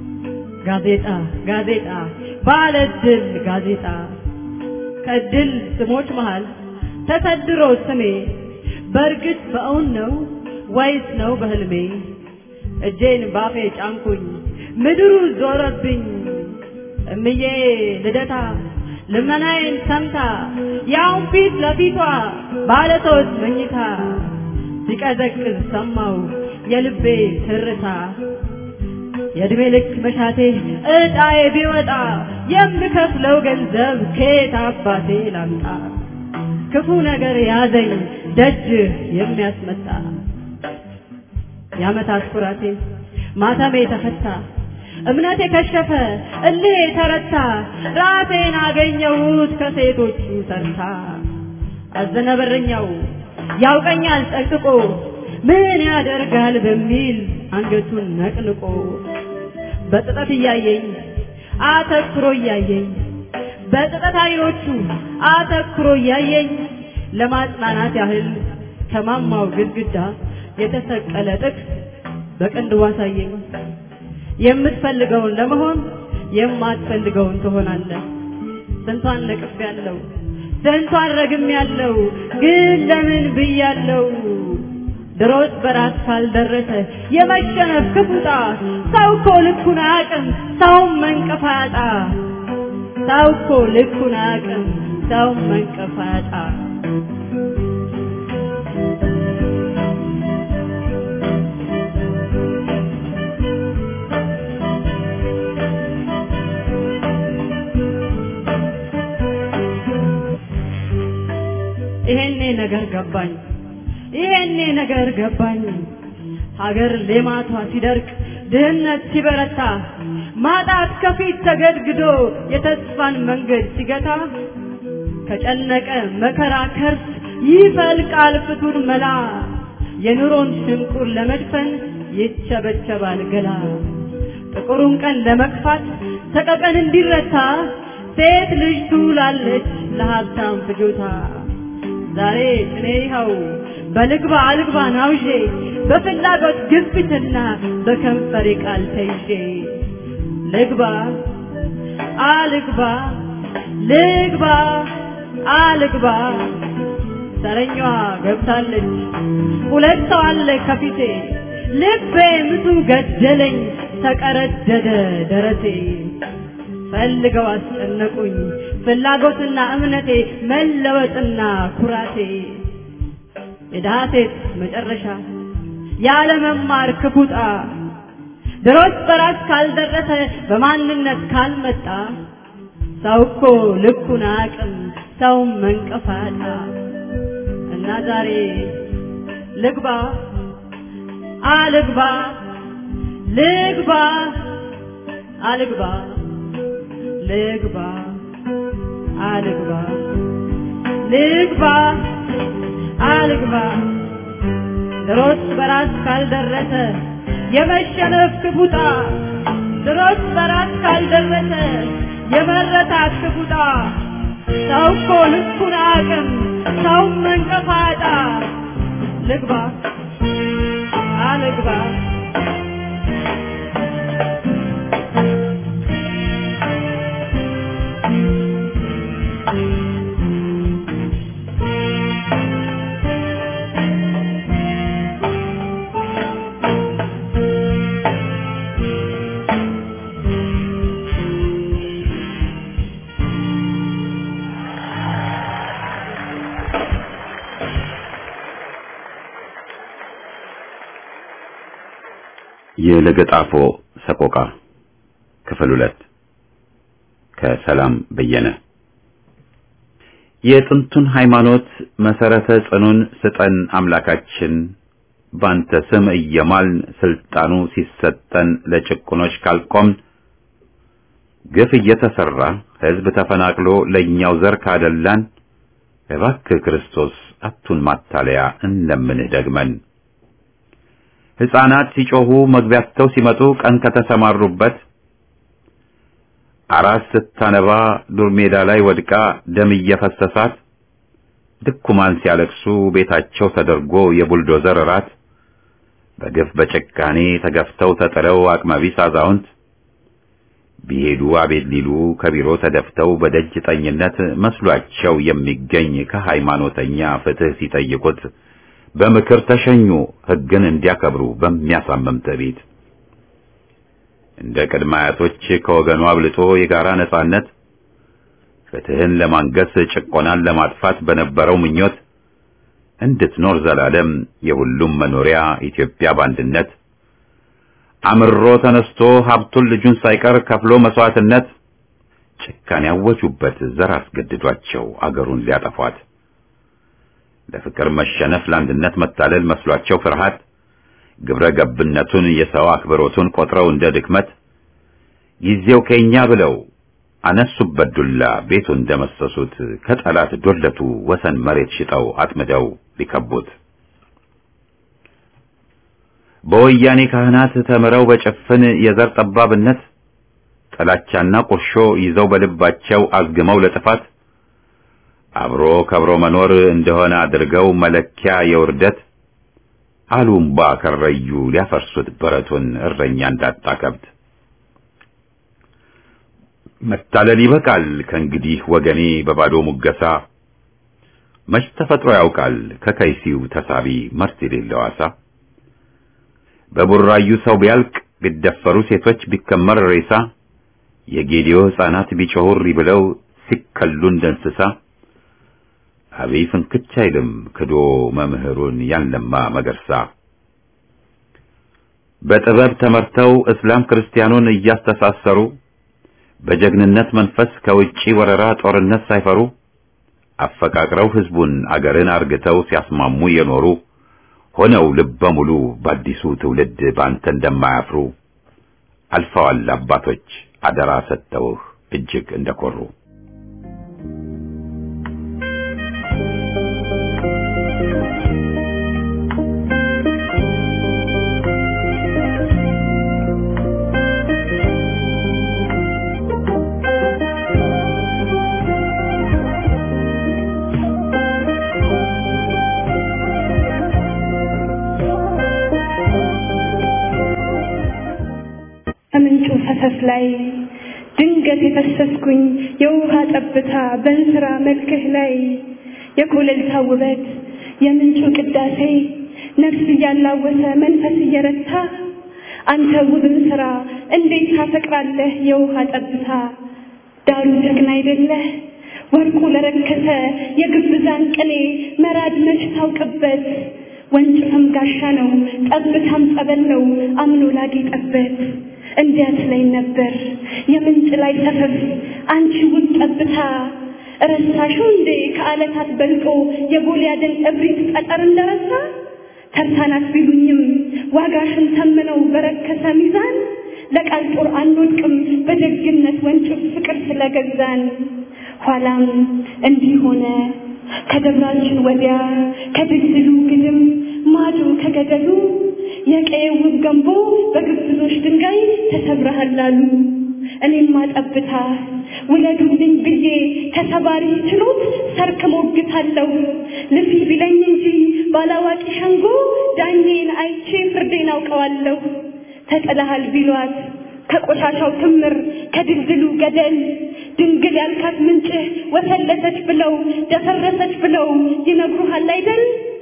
ጋዜጣ ባለችል ጋዜጣ ከድል ስሞች መሃል ተሰድሮ ስሜ በርግጥ በእውን ነው ወይስ ነው በህልሜ እጄን ባፌ ጫንኩኝ ምድሩ ዞረብኝ እምዬ ልደታ ልመናዬን ሰምታ ያውን ፊት ለፊቷ ባለሶስት መኝታ ሲቀዘቅዝ ሰማው የልቤ ትርታ የእድሜ ልክ መሻቴ እጣዬ ቢወጣ የምከፍለው ገንዘብ ከየት አባቴ ላምጣ ክፉ ነገር ያዘኝ ደጅ የሚያስመጣ የዓመታት ኩራቴ ማተሜ ተፈታ እምነቴ ከሸፈ እልሄ ተረታ ራሴን አገኘሁት ከሴቶቹ ተርታ አዘነ በረኛው ያውቀኛል ጠቅጥቆ ምን ያደርጋል በሚል አንገቱን ነቅንቆ በጥጠት እያየኝ አተኩሮ እያየኝ በጥጠት አይኖቹ አተኩሮ እያየኝ ለማጽናናት ያህል ከማማው ግድግዳ የተሰቀለ ጥቅስ በቅንድቡ አሳየኝ የምትፈልገውን ለመሆን የማትፈልገውን ትሆናለህ ስንቷን ነቅፌያለሁ ስንቷን ረግሜያለሁ ግን ለምን ብያለሁ ድሮስ በራስ ካልደረሰ የመሸነፍ ክፉታ ሰው እኮ ልኩን አያውቅም ሰውም መንቀፍ አያጣ ሰው እኮ ልኩን አያውቅም ሰውም መንቀፍ አያጣ ይሄኔ ነገር ገባኝ ሀገር ሌማቷ ሲደርቅ ድህነት ሲበረታ ማጣት ከፊት ተገድግዶ የተስፋን መንገድ ሲገታ ከጨነቀ መከራ ከርስ ይፈልቃል ፍቱን መላ የኑሮን ሽንቁር ለመድፈን ይቸበቸባል ገላ ጥቁሩን ቀን ለመክፋት ተቀቀን እንዲረታ ሴት ልጅ ትውላለች ለሀብታም ፍጆታ ዛሬ እኔ ይኸው በልግባ አልግባ ናውዤ በፍላጎት ግብትና በከንፈሬ ቃል ተይዤ ልግባ አልግባ ልግባ አልግባ ሰረኛዋ ገብታለች ሁለት ሰው አለ ከፊቴ ልቤ ምቱ ገደለኝ ተቀረደደ ደረቴ ፈልገው አስጨነቁኝ ፍላጎትና እምነቴ መለወጥና ኩራቴ የድሃ ሴት መጨረሻ ያለ መማር ክፉጣ ድሮስ በራስ ካልደረሰ በማንነት ካልመጣ ሰው እኮ ልኩን አያውቅም ሰው መንቀፋጣ እና ዛሬ ልግባ አልግባ ልግባ አልግባ ልግባ አልግባ ልግባ አልግባ ድሮስ በራስ ካልደረሰ የመሸነፍ ክፉጣ ድሮስ በራስ ካልደረሰ የመረታት ክፉጣ ሰው እኮ ልኩን አያውቅም ሰው መንቀፋጣ ልግባ አልግባ የለገጣፎ ሰቆቃ ክፍል 2 ከሰላም በየነ የጥንቱን ሃይማኖት መሰረተ ጽኑን ስጠን አምላካችን ባንተ ስም እየማልን ስልጣኑ ሲሰጠን ለጭቁኖች ካልቆም ግፍ እየተሰራ ህዝብ ተፈናቅሎ ለኛው ዘር ካደላን እባክህ ክርስቶስ አቱን ማታለያ እንለምንህ ደግመን ሕፃናት ሲጮሁ መግቢያቸው ሲመጡ ቀን ከተሰማሩበት አራስ ስታነባ ዱር ሜዳ ላይ ወድቃ ደም እየፈሰሳት ድኩማን ሲያለቅሱ ቤታቸው ተደርጎ የቡልዶዘር ራት በግፍ በጭካኔ ተገፍተው ተጥለው አቅመቢስ አዛውንት ቢሄዱ አቤት ሊሉ ከቢሮ ተደፍተው በደጅ ጠኝነት መስሏቸው የሚገኝ ከሃይማኖተኛ ፍትህ ሲጠይቁት በምክር ተሸኙ ህግን እንዲያከብሩ በሚያሳምም ትዕቢት እንደ ቅድመ አያቶች ከወገኑ አብልጦ የጋራ ነጻነት ፍትህን ለማንገስ ጭቆናን ለማጥፋት በነበረው ምኞት እንድትኖር ዘላለም የሁሉም መኖሪያ ኢትዮጵያ በአንድነት አምሮ ተነስቶ ሀብቱን ልጁን ሳይቀር ከፍሎ መስዋዕትነት ጭካኔ ያወጁበት ዘር አስገድዷቸው አገሩን ሊያጠፏት ለፍቅር መሸነፍ ለአንድነት መታለል መስሏቸው ፍርሃት ግብረ ገብነቱን የሰው አክብሮቱን ቆጥረው እንደ ድክመት ጊዜው ከኛ ብለው አነሱበት ዱላ ቤቱ እንደመሰሱት ከጠላት ዶለቱ ወሰን መሬት ሽጠው አጥምደው ሊከቡት በወያኔ ካህናት ተምረው በጭፍን የዘር ጠባብነት ጥላቻና ቁርሾ ይዘው በልባቸው አዝግመው ለጥፋት አብሮ ከብሮ መኖር እንደሆነ አድርገው መለኪያ የውርደት አሉምባ ከረዩ ሊያፈርሱት በረቱን እረኛ እንዳጣ ከብት መታለል ይበቃል ከእንግዲህ ወገኔ በባዶ ሙገሳ መች ተፈጥሮ ያውቃል ከከይሲው ተሳቢ መርስ የሌለው አሳ በቡራዩ ሰው ቢያልቅ ቢደፈሩ ሴቶች ቢከመር ሬሳ የጌዲዮ ሕፃናት ቢጮሁሪ ብለው ሲከሉ እንደንስሳ አብይ ፍንክች አይልም ክዶ መምህሩን ያንለማ መገርሳ በጥበብ ተመርተው እስላም ክርስቲያኑን እያስተሳሰሩ በጀግንነት መንፈስ ከውጪ ወረራ ጦርነት ሳይፈሩ አፈቃቅረው ህዝቡን አገርን አርግተው ሲያስማሙ የኖሩ ሆነው ልበ ሙሉ በአዲሱ ትውልድ ባንተ እንደማያፍሩ አልፈዋል አባቶች አደራ ሰጥተውህ እጅግ እንደኮሩ ከምንጩ ፈሰስ ላይ ድንገት የተሰስኩኝ የውሃ ጠብታ በእንስራ መልክህ ላይ የኮለልታ ውበት የምንጩ ቅዳሴ ነፍስ እያላወሰ መንፈስ እየረታ አንተ ውብን ስራ እንዴት ታፈቅራለህ የውሃ ጠብታ ዳሩ ጀግና አይደለህ ወርቁ ለረከሰ የግብዛን ቅኔ መራድ መች ታውቅበት ወንጭፍም ጋሻ ነው ጠብታም ጸበል ነው አምኖ ላጌጠበት እንዲያት ላይ ነበር የምንጭ ላይ ሰፈፍ አንቺ ውብ ጠብታ ረሳሽው እንዴ ከዓለታት በልጦ የጎልያድን እብሪት ጠጠር እንደረሳ ተርታናት ቢሉኝም ዋጋሽን ተምነው በረከሰ ሚዛን ለቃል ጦር አንወድቅም በደግነት ወንጭፍ ፍቅር ስለገዛን ኋላም እንዲህ ሆነ ከደብራችን ወዲያ ከድልድሉ ግድም ማዶ ከገደሉ የቀየው ገንቦ በግብዞች ድንጋይ ተሰብረሃላሉ እኔማ ጠብታ ወለዱልኝ ብዬ ተሰባሪ ችሎት ሰርክ ሞግታለሁ ልፊ ቢለኝ እንጂ ባላዋቂ ሸንጎ ዳኜን አይቼ ፍርዴን አውቀዋለሁ ተጠላሃል ቢሏት ከቆሻሻው ክምር ከድልድሉ ገደል ድንግል ያልካት ምንጭ ወሰለሰች ብለው ደፈረሰች ብለው ይነግሩሃል አይደል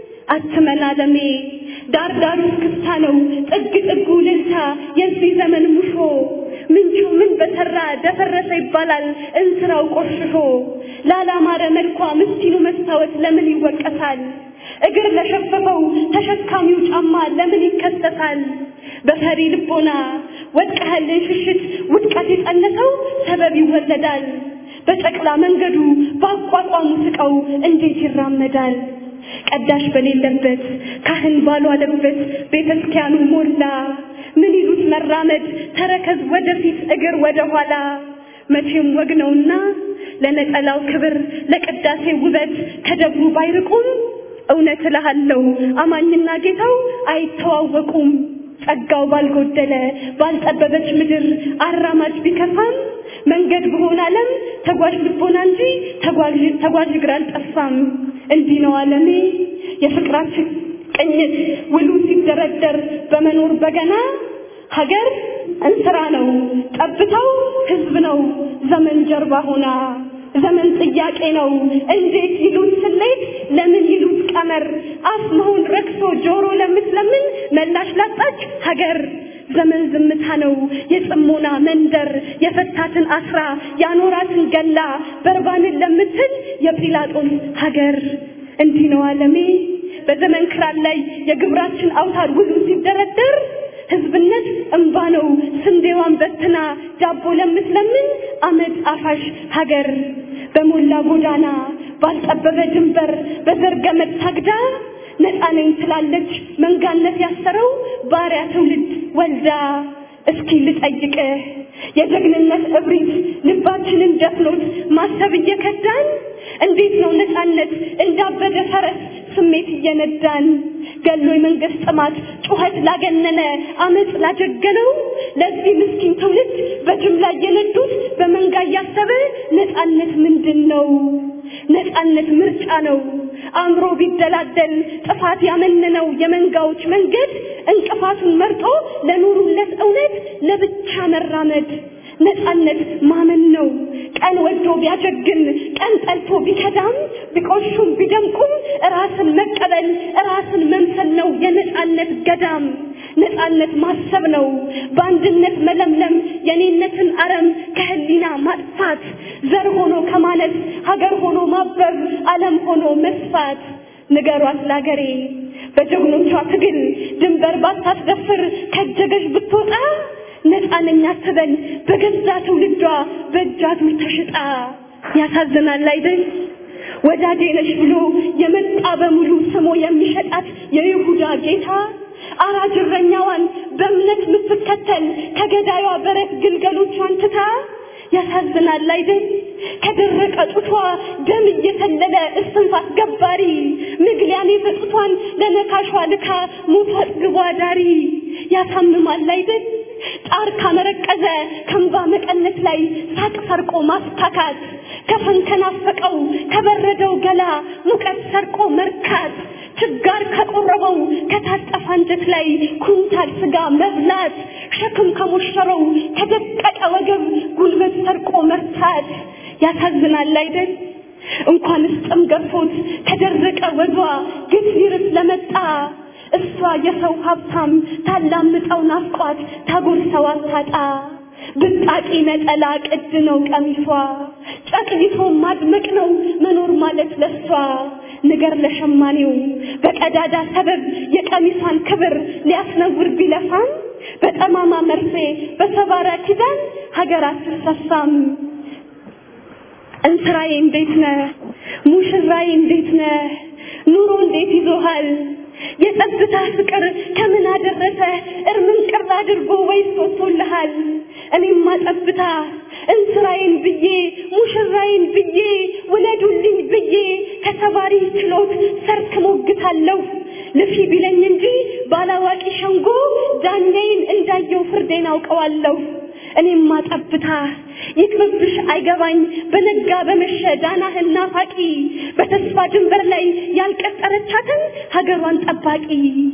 አትመላለሜ ዳር ዳሩ ክፍታ ነው ጥግ ጥጉ ልልታ የዚህ ዘመን ሙሾ ምንጩ ምን በሰራ ደፈረሰ ይባላል እንስራው ቆሽሾ ላላማረ መልኳ ምስኪኑ መስታወት ለምን ይወቀሳል እግር ለሸፈፈው ተሸካሚው ጫማ ለምን ይከሰሳል በፈሪ ልቦና ወድቀህልን ሽሽት ውድቀት የጸነሰው ሰበብ ይወለዳል በጨቅላ መንገዱ ባቋቋሙ ስቀው እንዴት ይራመዳል ቀዳሽ በሌለበት ካህን ባልዋለበት ቤተክርስቲያኑ ሞላ ምን ይሉት መራመድ ተረከዝ ወደፊት እግር ወደ ኋላ መቼም ወግ ነውና ለነጠላው ክብር ለቅዳሴ ውበት ከደብሩ ባይርቁም እውነት እልሃለሁ አማኝና ጌታው አይተዋወቁም ጸጋው ባልጎደለ ባልጠበበች ምድር አራማጅ ቢከፋም መንገድ በሆነ ዓለም ተጓዥ ልቦና እንጂ ተጓዥ እግር አልጠፋም እንዲህ ነው ዓለሜ የፍቅራችን ቅኝት ውሉ ሲደረደር በመኖር በገና ሀገር እንስራ ነው ጠብታው ህዝብ ነው ዘመን ጀርባ ሆና ዘመን ጥያቄ ነው እንዴት ይሉት ስሌት ለምን ይሉት ቀመር አፍ መሆን ረክሶ ጆሮ ለምትለምን መላሽ ላጣች ሀገር ዘመን ዝምታ ነው የጽሞና መንደር የፈታትን አስራ ያኖራትን ገላ በርባንን ለምትል የጲላጦስ ሀገር እንዲህ ነው ዓለሜ በዘመን ክራር ላይ የግብራችን አውታር ውሉ ሲደረደር ህዝብነት እንባ ነው ስንዴዋን በትና ዳቦ ለምትለምን አመድ አፋሽ ሀገር በሞላ ጎዳና ባልጠበበ ድንበር በዘርገመት ታግዳ ነፃነኝ ትላለች መንጋነት ያሰረው ባሪያ ትውልድ ወልዳ እስኪ ልጠይቅህ የጀግንነት እብሪት ልባችንን ደፍኖት ማሰብ እየከዳን እንዴት ነው ነፃነት እንዳበደ ፈረስ ስሜት እየነዳን ገሎ የመንግስት ጥማት ጩኸት ላገነነ አመጽ ላጀገነው ለዚህ ምስኪን ትውልድ በጅምላ እየነዱት በመንጋ እያሰበ ነፃነት ምንድነው ነፃነት ምርጫ ነው አምሮ ቢደላደል ጥፋት ያመነነው የመንጋዎች መንገድ እንቅፋቱን መርጦ ለኑሩለት እውነት ለብቻ መራመድ ነፃነት ማመን ነው ቀን ወዶ ቢያጀግን ቀን ጠልቶ ቢከዳም ቢቆሹም ቢደምቁም ራስን መቀበል ራስን መምሰል ነው የነፃነት ገዳም ነፃነት ማሰብ ነው በአንድነት መለምለም የኔነትን አረም ከህሊና ማጥፋት ዘር ሆኖ ከማለት ሀገር ሆኖ ማበብ ዓለም ሆኖ መስፋት ንገሯት ለአገሬ በጀግኖቿ ትግል ድንበር ባታስደፍር ከጀገሽ ብትወጣ ነፃነኛ አትበል በገዛ ትውልዷ በእጃቱ ተሽጣ ያሳዝናል አይደል ወዳጄ ነሽ ብሎ የመጣ በሙሉ ስሞ የሚሸጣት የይሁዳ ጌታ አራጅ እረኛዋን በእምነት ምትከተል ከገዳዩዋ በረት ግልገሎቿን ትታ ያሳዝናል አይደል ከደረቀ ጡቷ ደም እየተለለ እስትንፋስ ገባሪ ምግሊያኔ በጡቷን ለነካሿ ልካ ሞቷ ጥግቧ ዳሪ ያሳምማል አይደል ጣር ካመረቀዘ ከንባ መቀነት ላይ ሳቅ ሰርቆ ማስታካት ከፈን ከናፈቀው ከበረደው ገላ ሙቀት ሰርቆ መርካት ችጋር ከቆረበው ከታጠፈ አንጀት ላይ ኩንታል ስጋ መብላት ሸክም ከሞሸረው ከደቀቀ ወገብ ጉልበት ሰርቆ መርታት ያሳዝናል አይደል እንኳንስ ጥም ገፎት ከደረቀ ወዷ ግፍ ይርስ ለመጣ እሷ የሰው ሀብታም ታላምጠው ናፍቋት ታጎርሰው አታጣ ብጣቂ ነጠላ ቅድ ነው ቀሚሷ ጨቅይቶ ማድመቅ ነው መኖር ማለት ለሷ ንገር ለሸማኔው በቀዳዳ ሰበብ የቀሚሷን ክብር ሊያስነውር ቢለፋም በጠማማ መርፌ በሰባራ ኪዳን ሀገር አትሰፋም እንስራዬ እንዴት ነህ ሙሽራዬ እንዴት ነህ ኑሮ እንዴት ይዞሃል የጸጥታ ፍቅር ከምን አደረሰ እርምን ቅር አድርጎ ወይስ ወጥቶልሃል እኔማ ጠብታ እንስራዬን ብዬ ሙሽራዬን ብዬ ወለዱልኝ ብዬ ከተባሪ ችሎት ሰርክ ሞግታለሁ ልፊ ቢለኝ እንጂ ባላዋቂ ሸንጎ ዳኛዬን እንዳየው ፍርዴን አውቀዋለሁ እኔማ ጠብታ ይክብብሽ አይገባኝ በነጋ በመሸ ዳናህን ናፋቂ በተስፋ ድንበር ላይ ያልቀጠረቻትን ሀገሯን ጠባቂ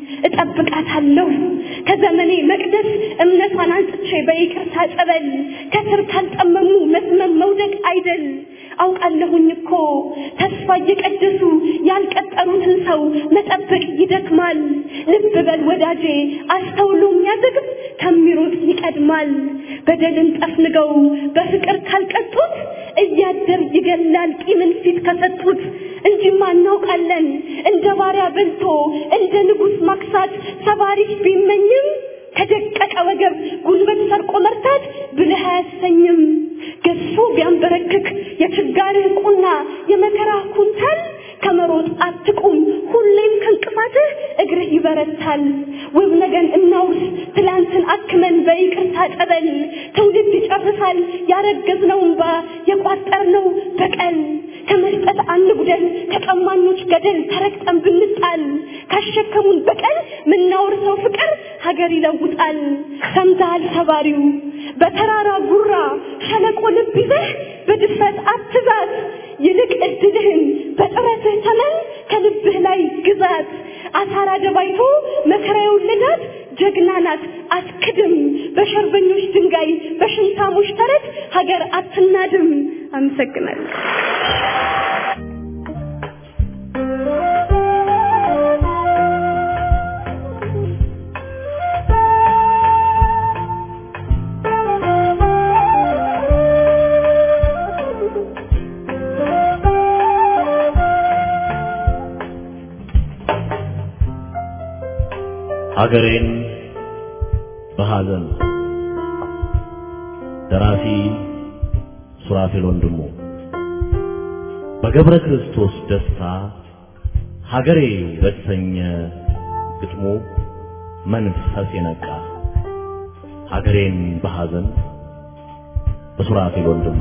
እጠብቃታለሁ ከዘመኔ መቅደስ እምነቷን አንጽቼ በይቅርታ ጸበል ከስር ካልጠመሙ መስመም መውደቅ አይደል አውቃለሁኝ እኮ ተስፋ እየቀደሱ ያልቀጠሩትን ሰው መጠበቅ ይደክማል ልብ በል ወዳጄ አስተውሎ የሚያዘግብ ከሚሮጥ ይቀድማል በደልን ጠፍንገው በፍቅር ካልቀጡት እያደር ይገላል ቂምን ፊት ከሰጡት እንጂማ እናውቃለን እንደ ባሪያ በልቶ እንደ ንጉስ ማክሳት ሰባሪሽ ቢመኝም ከደቀቀ ወገብ ጉልበት ሰርቆ መርታት ብልህ አያሰኝም ገሱ ቢያንበረክክ የችጋርህ ቁና የመከራ ኩንታል ከመሮጥ አትቁም ሁሌም ከንቅፋትህ እግርህ ይበረታል ውብ ነገን እናውስ ትላንትን አክመን በይቅርታ ጠበል ትውልድ ይጨርሳል ያረገዝነው እንባ የቋጠርነው በቀል ከመስጠት አንጉደል ከቀማኞች ገደል ተረግጠን ብንጣል ካሸከሙን በቀል ምናወርሰው ፍቅር ሀገር ይለውጣል ሰምተሃል ሰባሪው በተራራ ጉራ ሸለቆ ልብ ይዘህ በድፍረት አትዛት ይልቅ እድልህን በጥረትህ ተመን ከልብህ ላይ ግዛት አሳራ ደባይቶ መከራ የወለዳት ጀግና ናት አትክድም በሸርበኞች ድንጋይ በሽንታሞች ተረት ሀገር አትናድም አመሰግናለሁ ሀገሬን በሐዘን ደራሲ ሱራፌል ወንድሙ በገብረ ክርስቶስ ደስታ ሀገሬ በተሰኘ ግጥሙ መንፈስ የነቃ ሀገሬን በሐዘን በሱራፌል ወንድሙ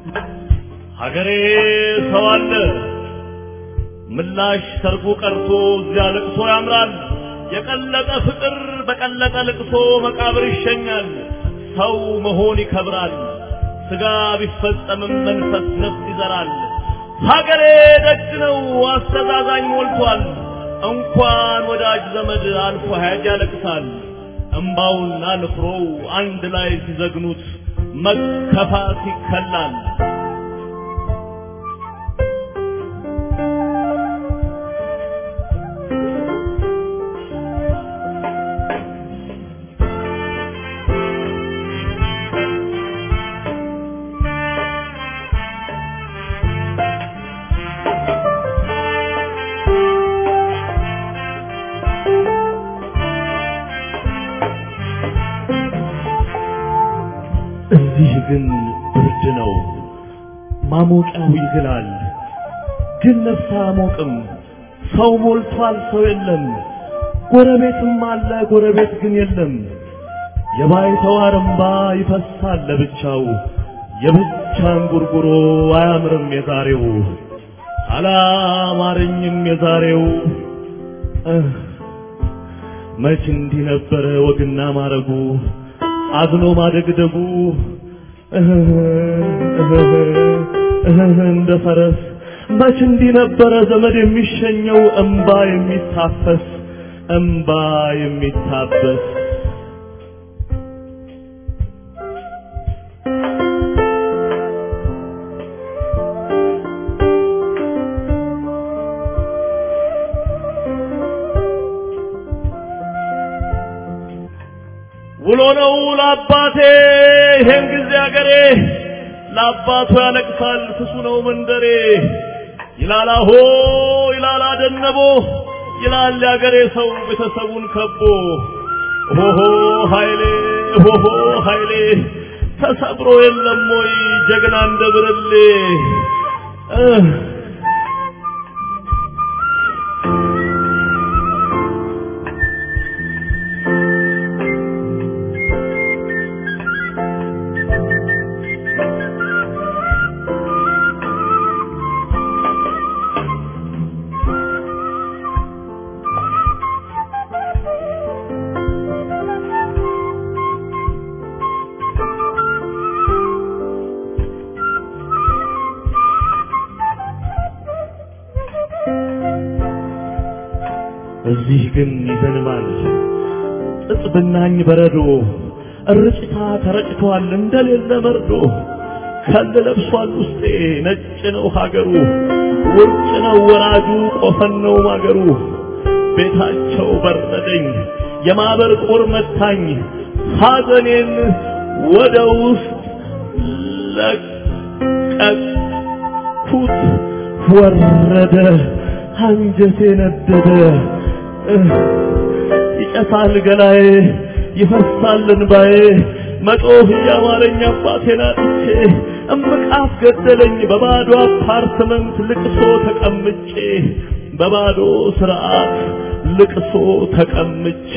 ሀገሬ ሰው አለ ምላሽ ሰርጉ ቀርቶ እዚያ ልቅሶ ያምራል የቀለጠ ፍቅር በቀለጠ ልቅሶ መቃብር ይሸኛል ሰው መሆን ይከብራል ስጋ ቢፈጸምም መንፈስ ነፍስ ይዘራል ሀገሬ ደግ ነው አስተዛዛኝ ሞልቷል እንኳን ወዳጅ ዘመድ አልፎ ሀያጅ ያለቅሳል እምባውና ንፍሮው አንድ ላይ ሲዘግኑት መከፋት ይከላል እዚህ ግን ብርድ ነው ማሞቂያው ይግላል ግን ነፍስ አያሞቅም ሰው ሞልቷል ሰው የለም ጎረቤትም አለ ጎረቤት ግን የለም የባይተዋር እምባ ይፈሳል ለብቻው የብቻን ጉርጉሮ አያምርም የዛሬው አላማረኝም የዛሬው መች እንዲህ ነበረ ወግና ማረጉ አዝኖ ማደግደጉ እንደ ፈረስ መች እንዲህ ነበረ ዘመድ የሚሸኘው እምባ የሚታፈስ እምባ የሚታበስ ውሎ ነው ለአባቴ ይሄን ጊዜ አገሬ ለአባቱ ያለቅሳል ፍሱ ነው መንደሬ ይላል አሆ ይላል አደነቦ ይላል ያገሬ ሰው ቤተሰቡን ከቦ ሆሆ ኃይሌ ሆሆ ኃይሌ ተሰብሮ የለም ወይ ጀግና እንደ ብርሌ እዚህ ግን ይዘንባል ጥጥ ብናኝ በረዶ እርጭታ ተረጭቷል እንደሌለ መርዶ ከል ለብሷል ውስጤ ነጭ ነው ሀገሩ ውርጭ ነው ወራጁ ቆፈን ነው ማገሩ ቤታቸው በረደኝ የማበር ቁር መታኝ ሐዘኔን ወደ ውስጥ ለቀኩት ወረደ አንጀቴ ነደደ ይጨሳል ገላዬ ይፈሳል እንባዬ መጮህ ያማረኝ አባቴን አጥቼ እምቃፍ ገደለኝ በባዶ አፓርትመንት ልቅሶ ተቀምጬ በባዶ ስርዓት ልቅሶ ተቀምጬ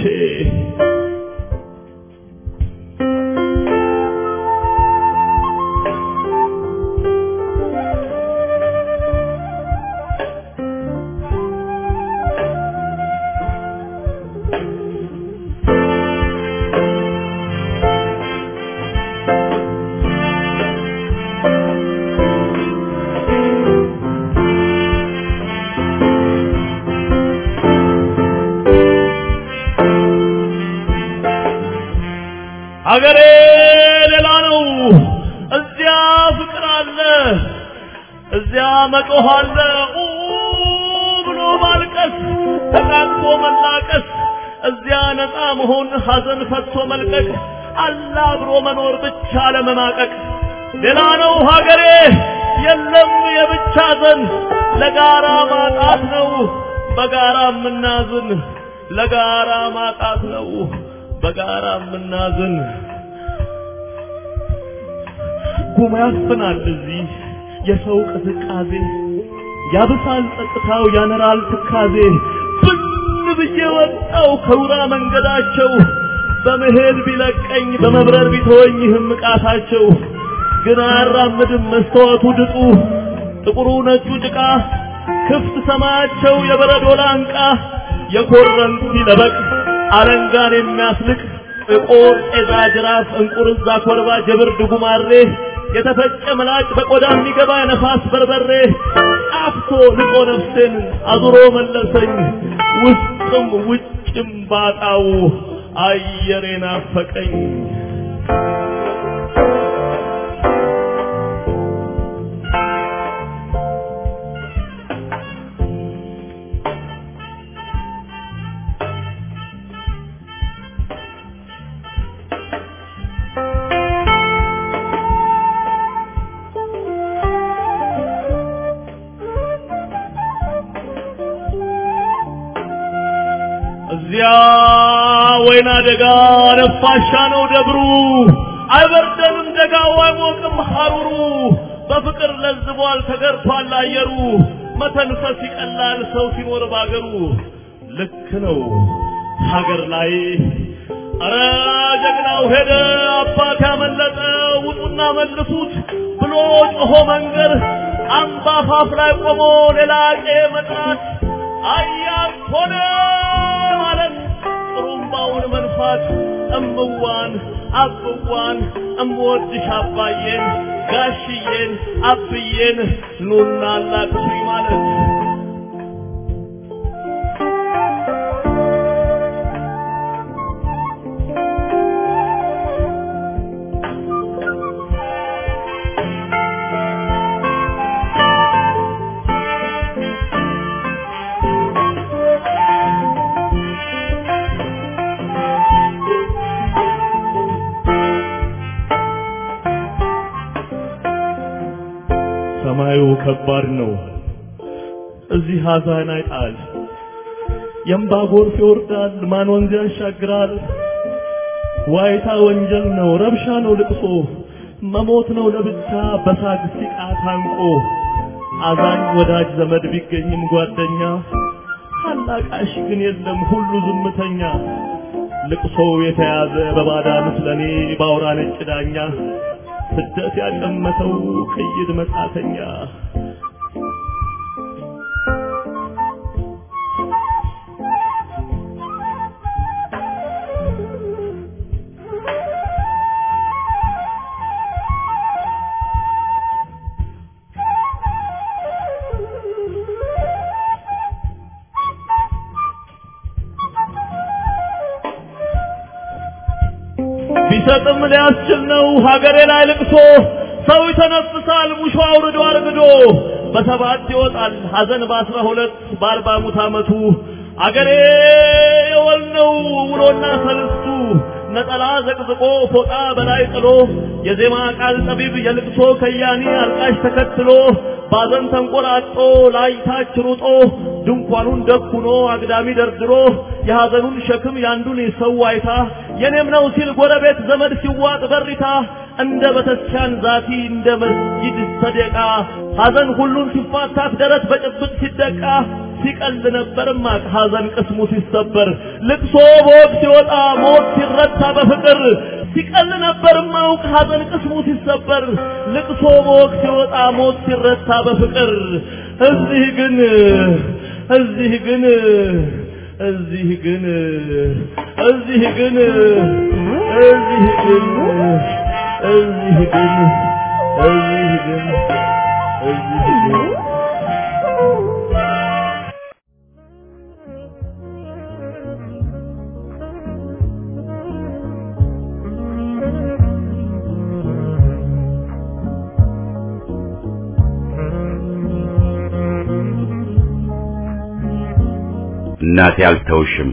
ሀገሬ ሌላ ነው እዚያ ፍቅር አለ እዚያ መጮህ አለ ብሎ ማልቀስ ተቃቅፎ መላቀስ እዚያ ነፃ መሆን ሐዘን ፈቶ መልቀቅ አላ ብሎ መኖር ብቻ ለመማቀቅ ሌላ ነው ሀገሬ የለም የብቻ ዘን ለጋራ ማጣት ነው በጋራ ምናዝን ለጋራ ማጣት ነው በጋራ ምናዝን ጉማ ያፍናል እዚህ የሰው ቅዝቃዜ ያብሳል ጸጥታው ያነራል ትካዜ ብን ብዬ ወጣው ከውራ መንገዳቸው በመሄድ ቢለቀኝ በመብረር ቢተወኝ ህምቃታቸው ግን አያራምድም መስተዋቱ ድጡ ጥቁሩ ነጩ ጭቃ ክፍት ሰማያቸው የበረዶ ላንቃ የኮረንቲ ለበቅ አለንጋን የሚያስልቅ ጥቁር ጤዛ ጅራፍ እንቁርዛ ኮርባ ጀብር ድጉማሬ የተፈጨ ምላጭ በቆዳ የሚገባ ነፋስ በርበሬ አፍቶ ልቆ ነፍሴን አዙሮ መለሰኝ ውስጥም ውጭም ባጣው አየሬን አፈቀኝ እዚያ ወይና ደጋ ነፋሻ ነው ደብሩ አይበርደንም ደጋው አይሞቅም ሐሩሩ በፍቅር ለዝቧል ተገርቷል አየሩ መተንፈስ ይቀላል ሰው ሲኖር ባገሩ ልክ ነው ሀገር ላይ አረ ጀግናው ሄደ አባት ያመለጠ ውጡና መልሱት ብሎ ጮሆ መንገር አምባፋፍ ላይ ቆሞ ሌላ ቄ መጥራት አያር ሆነ ማለት ጥሩምባውን መንፋት እምዋን አብዋን እምወድሽ አባዬን ጋሽዬን አብዬን ኑና ላክሱኝ ማለት ሰማዩ ከባድ ነው እዚህ ሐዘን አይጣል የእምባ ጎርፍ ይወርዳል ማን ወንዝ ያሻግራል ዋይታ ወንጀል ነው ረብሻ ነው ልቅሶ መሞት ነው ለብቻ በሳግ ሲቃ ታንቆ አዛኝ ወዳጅ ዘመድ ቢገኝም ጓደኛ አላቃሽ ግን የለም ሁሉ ዝምተኛ ልቅሶ የተያዘ በባዳ ምስለኔ ባውራ ነጭ ዳኛ ስደት ያለመተው ቅይድ መጻተኛ ቢሰጥም ሊያስችል ነው ሀገሬ ላይ ልቅሶ ሰው ይተነፍሳል ሙሾ አውርዶ አርግዶ በሰባት ይወጣል ሐዘን በ12 በ40 ሙት ዓመቱ አገሬ የወልነው ውሎና ሰልስቱ ነጠላ ዘቅዝቆ ፎጣ በላይ ጥሎ የዜማ ቃል ጠቢብ የልቅሶ ከያኒ አልቃሽ ተከትሎ ባዘን ተንቆራጦ ላይ ታች ሩጦ ድንኳኑን ደኩኖ አግዳሚ ደርድሮ የሐዘኑን ሸክም ያንዱን ሰው አይታ የኔም ነው ሲል ጎረቤት ዘመድ ሲዋጥ በሪታ እንደ በተስቻን ዛቲ እንደ መስጊድ ሰደቃ ሐዘን ሁሉን ሲፋታት ደረት በጭብጥ ሲደቃ ሲቀል ነበርማ ሐዘን ቅስሙ ሲሰበር ልቅሶ ቦክ ሲወጣ ሞት ሲረታ በፍቅር ሲቀል ነበርማ ሐዘን ቅስሙ ሲሰበር ልቅሶ ቦክ ሲወጣ ሞት ሲረታ በፍቅር እዚህ ግን እዚህ ግን እዚህ ግን እዚህ ግን እዚህ ግን እዚህ ግን እዚህ ግን እዚህ ግን እናቴ አልተውሽም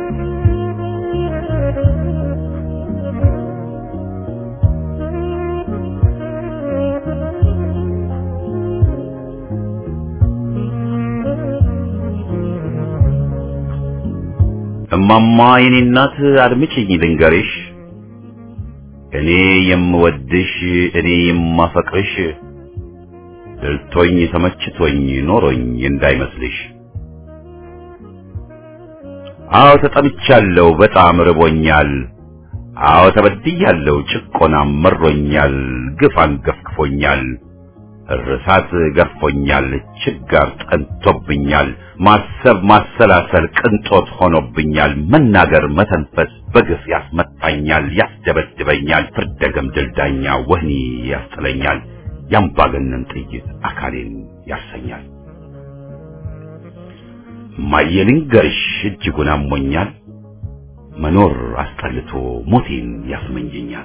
እማማ የኔ እናት አድምጪኝ ልንገርሽ እኔ የምወድሽ እኔ የማፈቅርሽ ደልቶኝ ተመችቶኝ ኖሮኝ እንዳይመስልሽ አዎ ተጠምቻለሁ በጣም ርቦኛል አዎ ተበድያለሁ፣ ጭቆናም መሮኛል፣ ግፍ አንገፍግፎኛል፣ እርሳት ገርፎኛል፣ ችጋር ጠንቶብኛል፣ ማሰብ ማሰላሰል ቅንጦት ሆኖብኛል፣ መናገር መተንፈስ በግፍ ያስመታኛል፣ ያስደበድበኛል፣ ፍርደ ገምድል ዳኛ ወህኒ ያስጥለኛል፣ ያምባገነን ጥይት አካሌን ያርሰኛል። ማየልንገርሽ እጅጉን አሞኛል፣ መኖር አስጠልቶ ሞቴን ያስመኘኛል።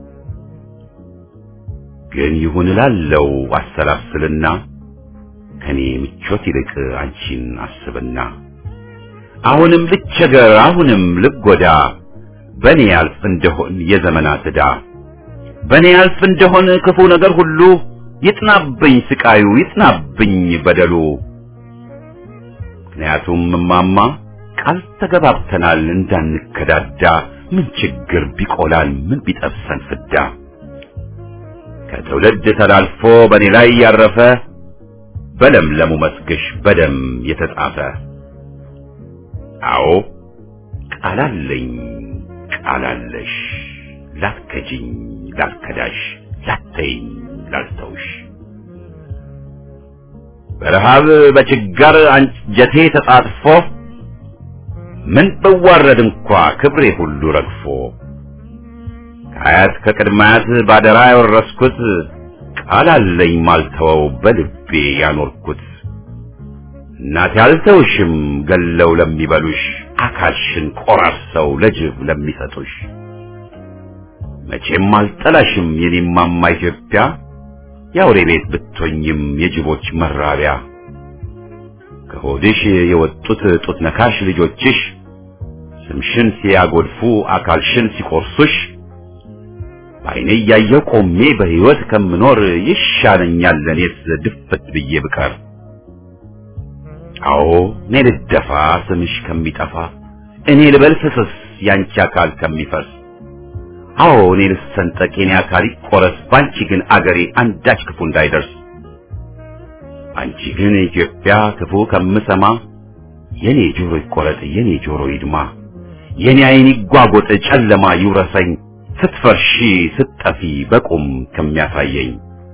ግን ይሁን እላለው አሰላስልና ከኔ ምቾት ይልቅ አንቺን አስብና አሁንም ልቸገር አሁንም ልጎዳ በኔ ያልፍ እንደሆን የዘመናት ዕዳ በኔ ያልፍ እንደሆን ክፉ ነገር ሁሉ ይጥናብኝ ስቃዩ ይጥናብኝ በደሉ። ምክንያቱም እማማ ቃል ተገባብተናል እንዳንከዳዳ ምን ችግር ቢቆላል ምን ቢጠብሰን ፍዳ ከትውልድ ተላልፎ በኔ ላይ ያረፈ በለምለሙ መስግሽ በደም የተጻፈ አዎ ቃላለኝ ቃላለሽ ላትከጂኝ ላትከዳሽ ላተይኝ ላልተውሽ በረሃብ በችጋር አንጀቴ ተጣጥፎ ምን በዋረድ እንኳ ክብሬ ሁሉ ረግፎ ከአያት ከቅድማያት ባደራ ያወረስኩት ቃል አለኝ ማልተወው በልቤ ያኖርኩት እናቴ አልተውሽም ገለው ለሚበሉሽ አካልሽን ቆራርሰው ለጅብ ለሚሰጡሽ መቼም አልጠላሽም የኔማማ ኢትዮጵያ የአውሬ ቤት ብትሆኝም የጅቦች መራቢያ ከሆድሽ የወጡት ጡት ነካሽ ልጆችሽ ስምሽን ሲያጎድፉ አካልሽን ሲቆርሱሽ በዓይኔ እያየሁ ቆሜ በሕይወት ከምኖር ይሻለኛል ለኔስ ድፍት ብዬ ብቀር። አዎ እኔ ልደፋ ስምሽ ከሚጠፋ እኔ ልበል ፍስስ ያንቺ አካል ከሚፈስ አዎ እኔ ልሰንጠቅ የኔ አካል ይቆረስ ባንቺ ግን አገሬ አንዳች ክፉ እንዳይደርስ አንቺ ግን ኢትዮጵያ ክፉ ከምሰማ የኔ ጆሮ ይቆረጥ የኔ ጆሮ ይድማ የኔ ዓይን ይጓጎጥ ጨለማ ይውረሰኝ ስትፈርሺ ስትጠፊ በቁም ከሚያሳየኝ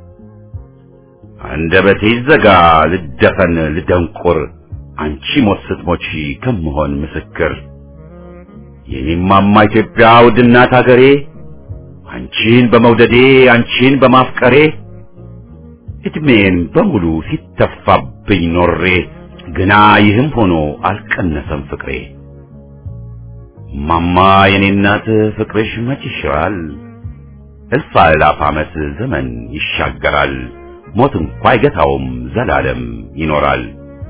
አንደበቴ ይዘጋ ልደፈን ልደንቁር አንቺ ሞት ስትሞቺ ከምሆን ምስክር የኔማማ ኢትዮጵያ ውድናት አገሬ አንቺን በመውደዴ አንቺን በማፍቀሬ እድሜን በሙሉ ሲተፋብኝ ኖሬ ግና ይህም ሆኖ አልቀነሰም ፍቅሬ። ማማ የኔ እናት ፍቅርሽ መች ይሽራል እልፍ አእላፍ ዓመት ዘመን ይሻገራል ሞት እንኳ አይገታውም ዘላለም ይኖራል።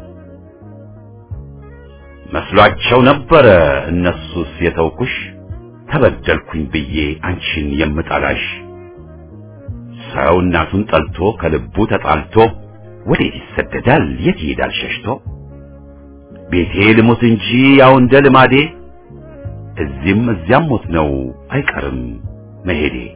መስሏቸው ነበረ እነሱስ የተውኩሽ ተበደልኩኝ ብዬ አንቺን የምጠላሽ ሰው እናቱን ጠልቶ ከልቡ ተጣልቶ ወዴት ይሰደዳል የት ይሄዳል ሸሽቶ ቤቴ ልሞት እንጂ ያው እንደ ልማዴ እዚህም እዚያም ሞት ነው አይቀርም መሄዴ።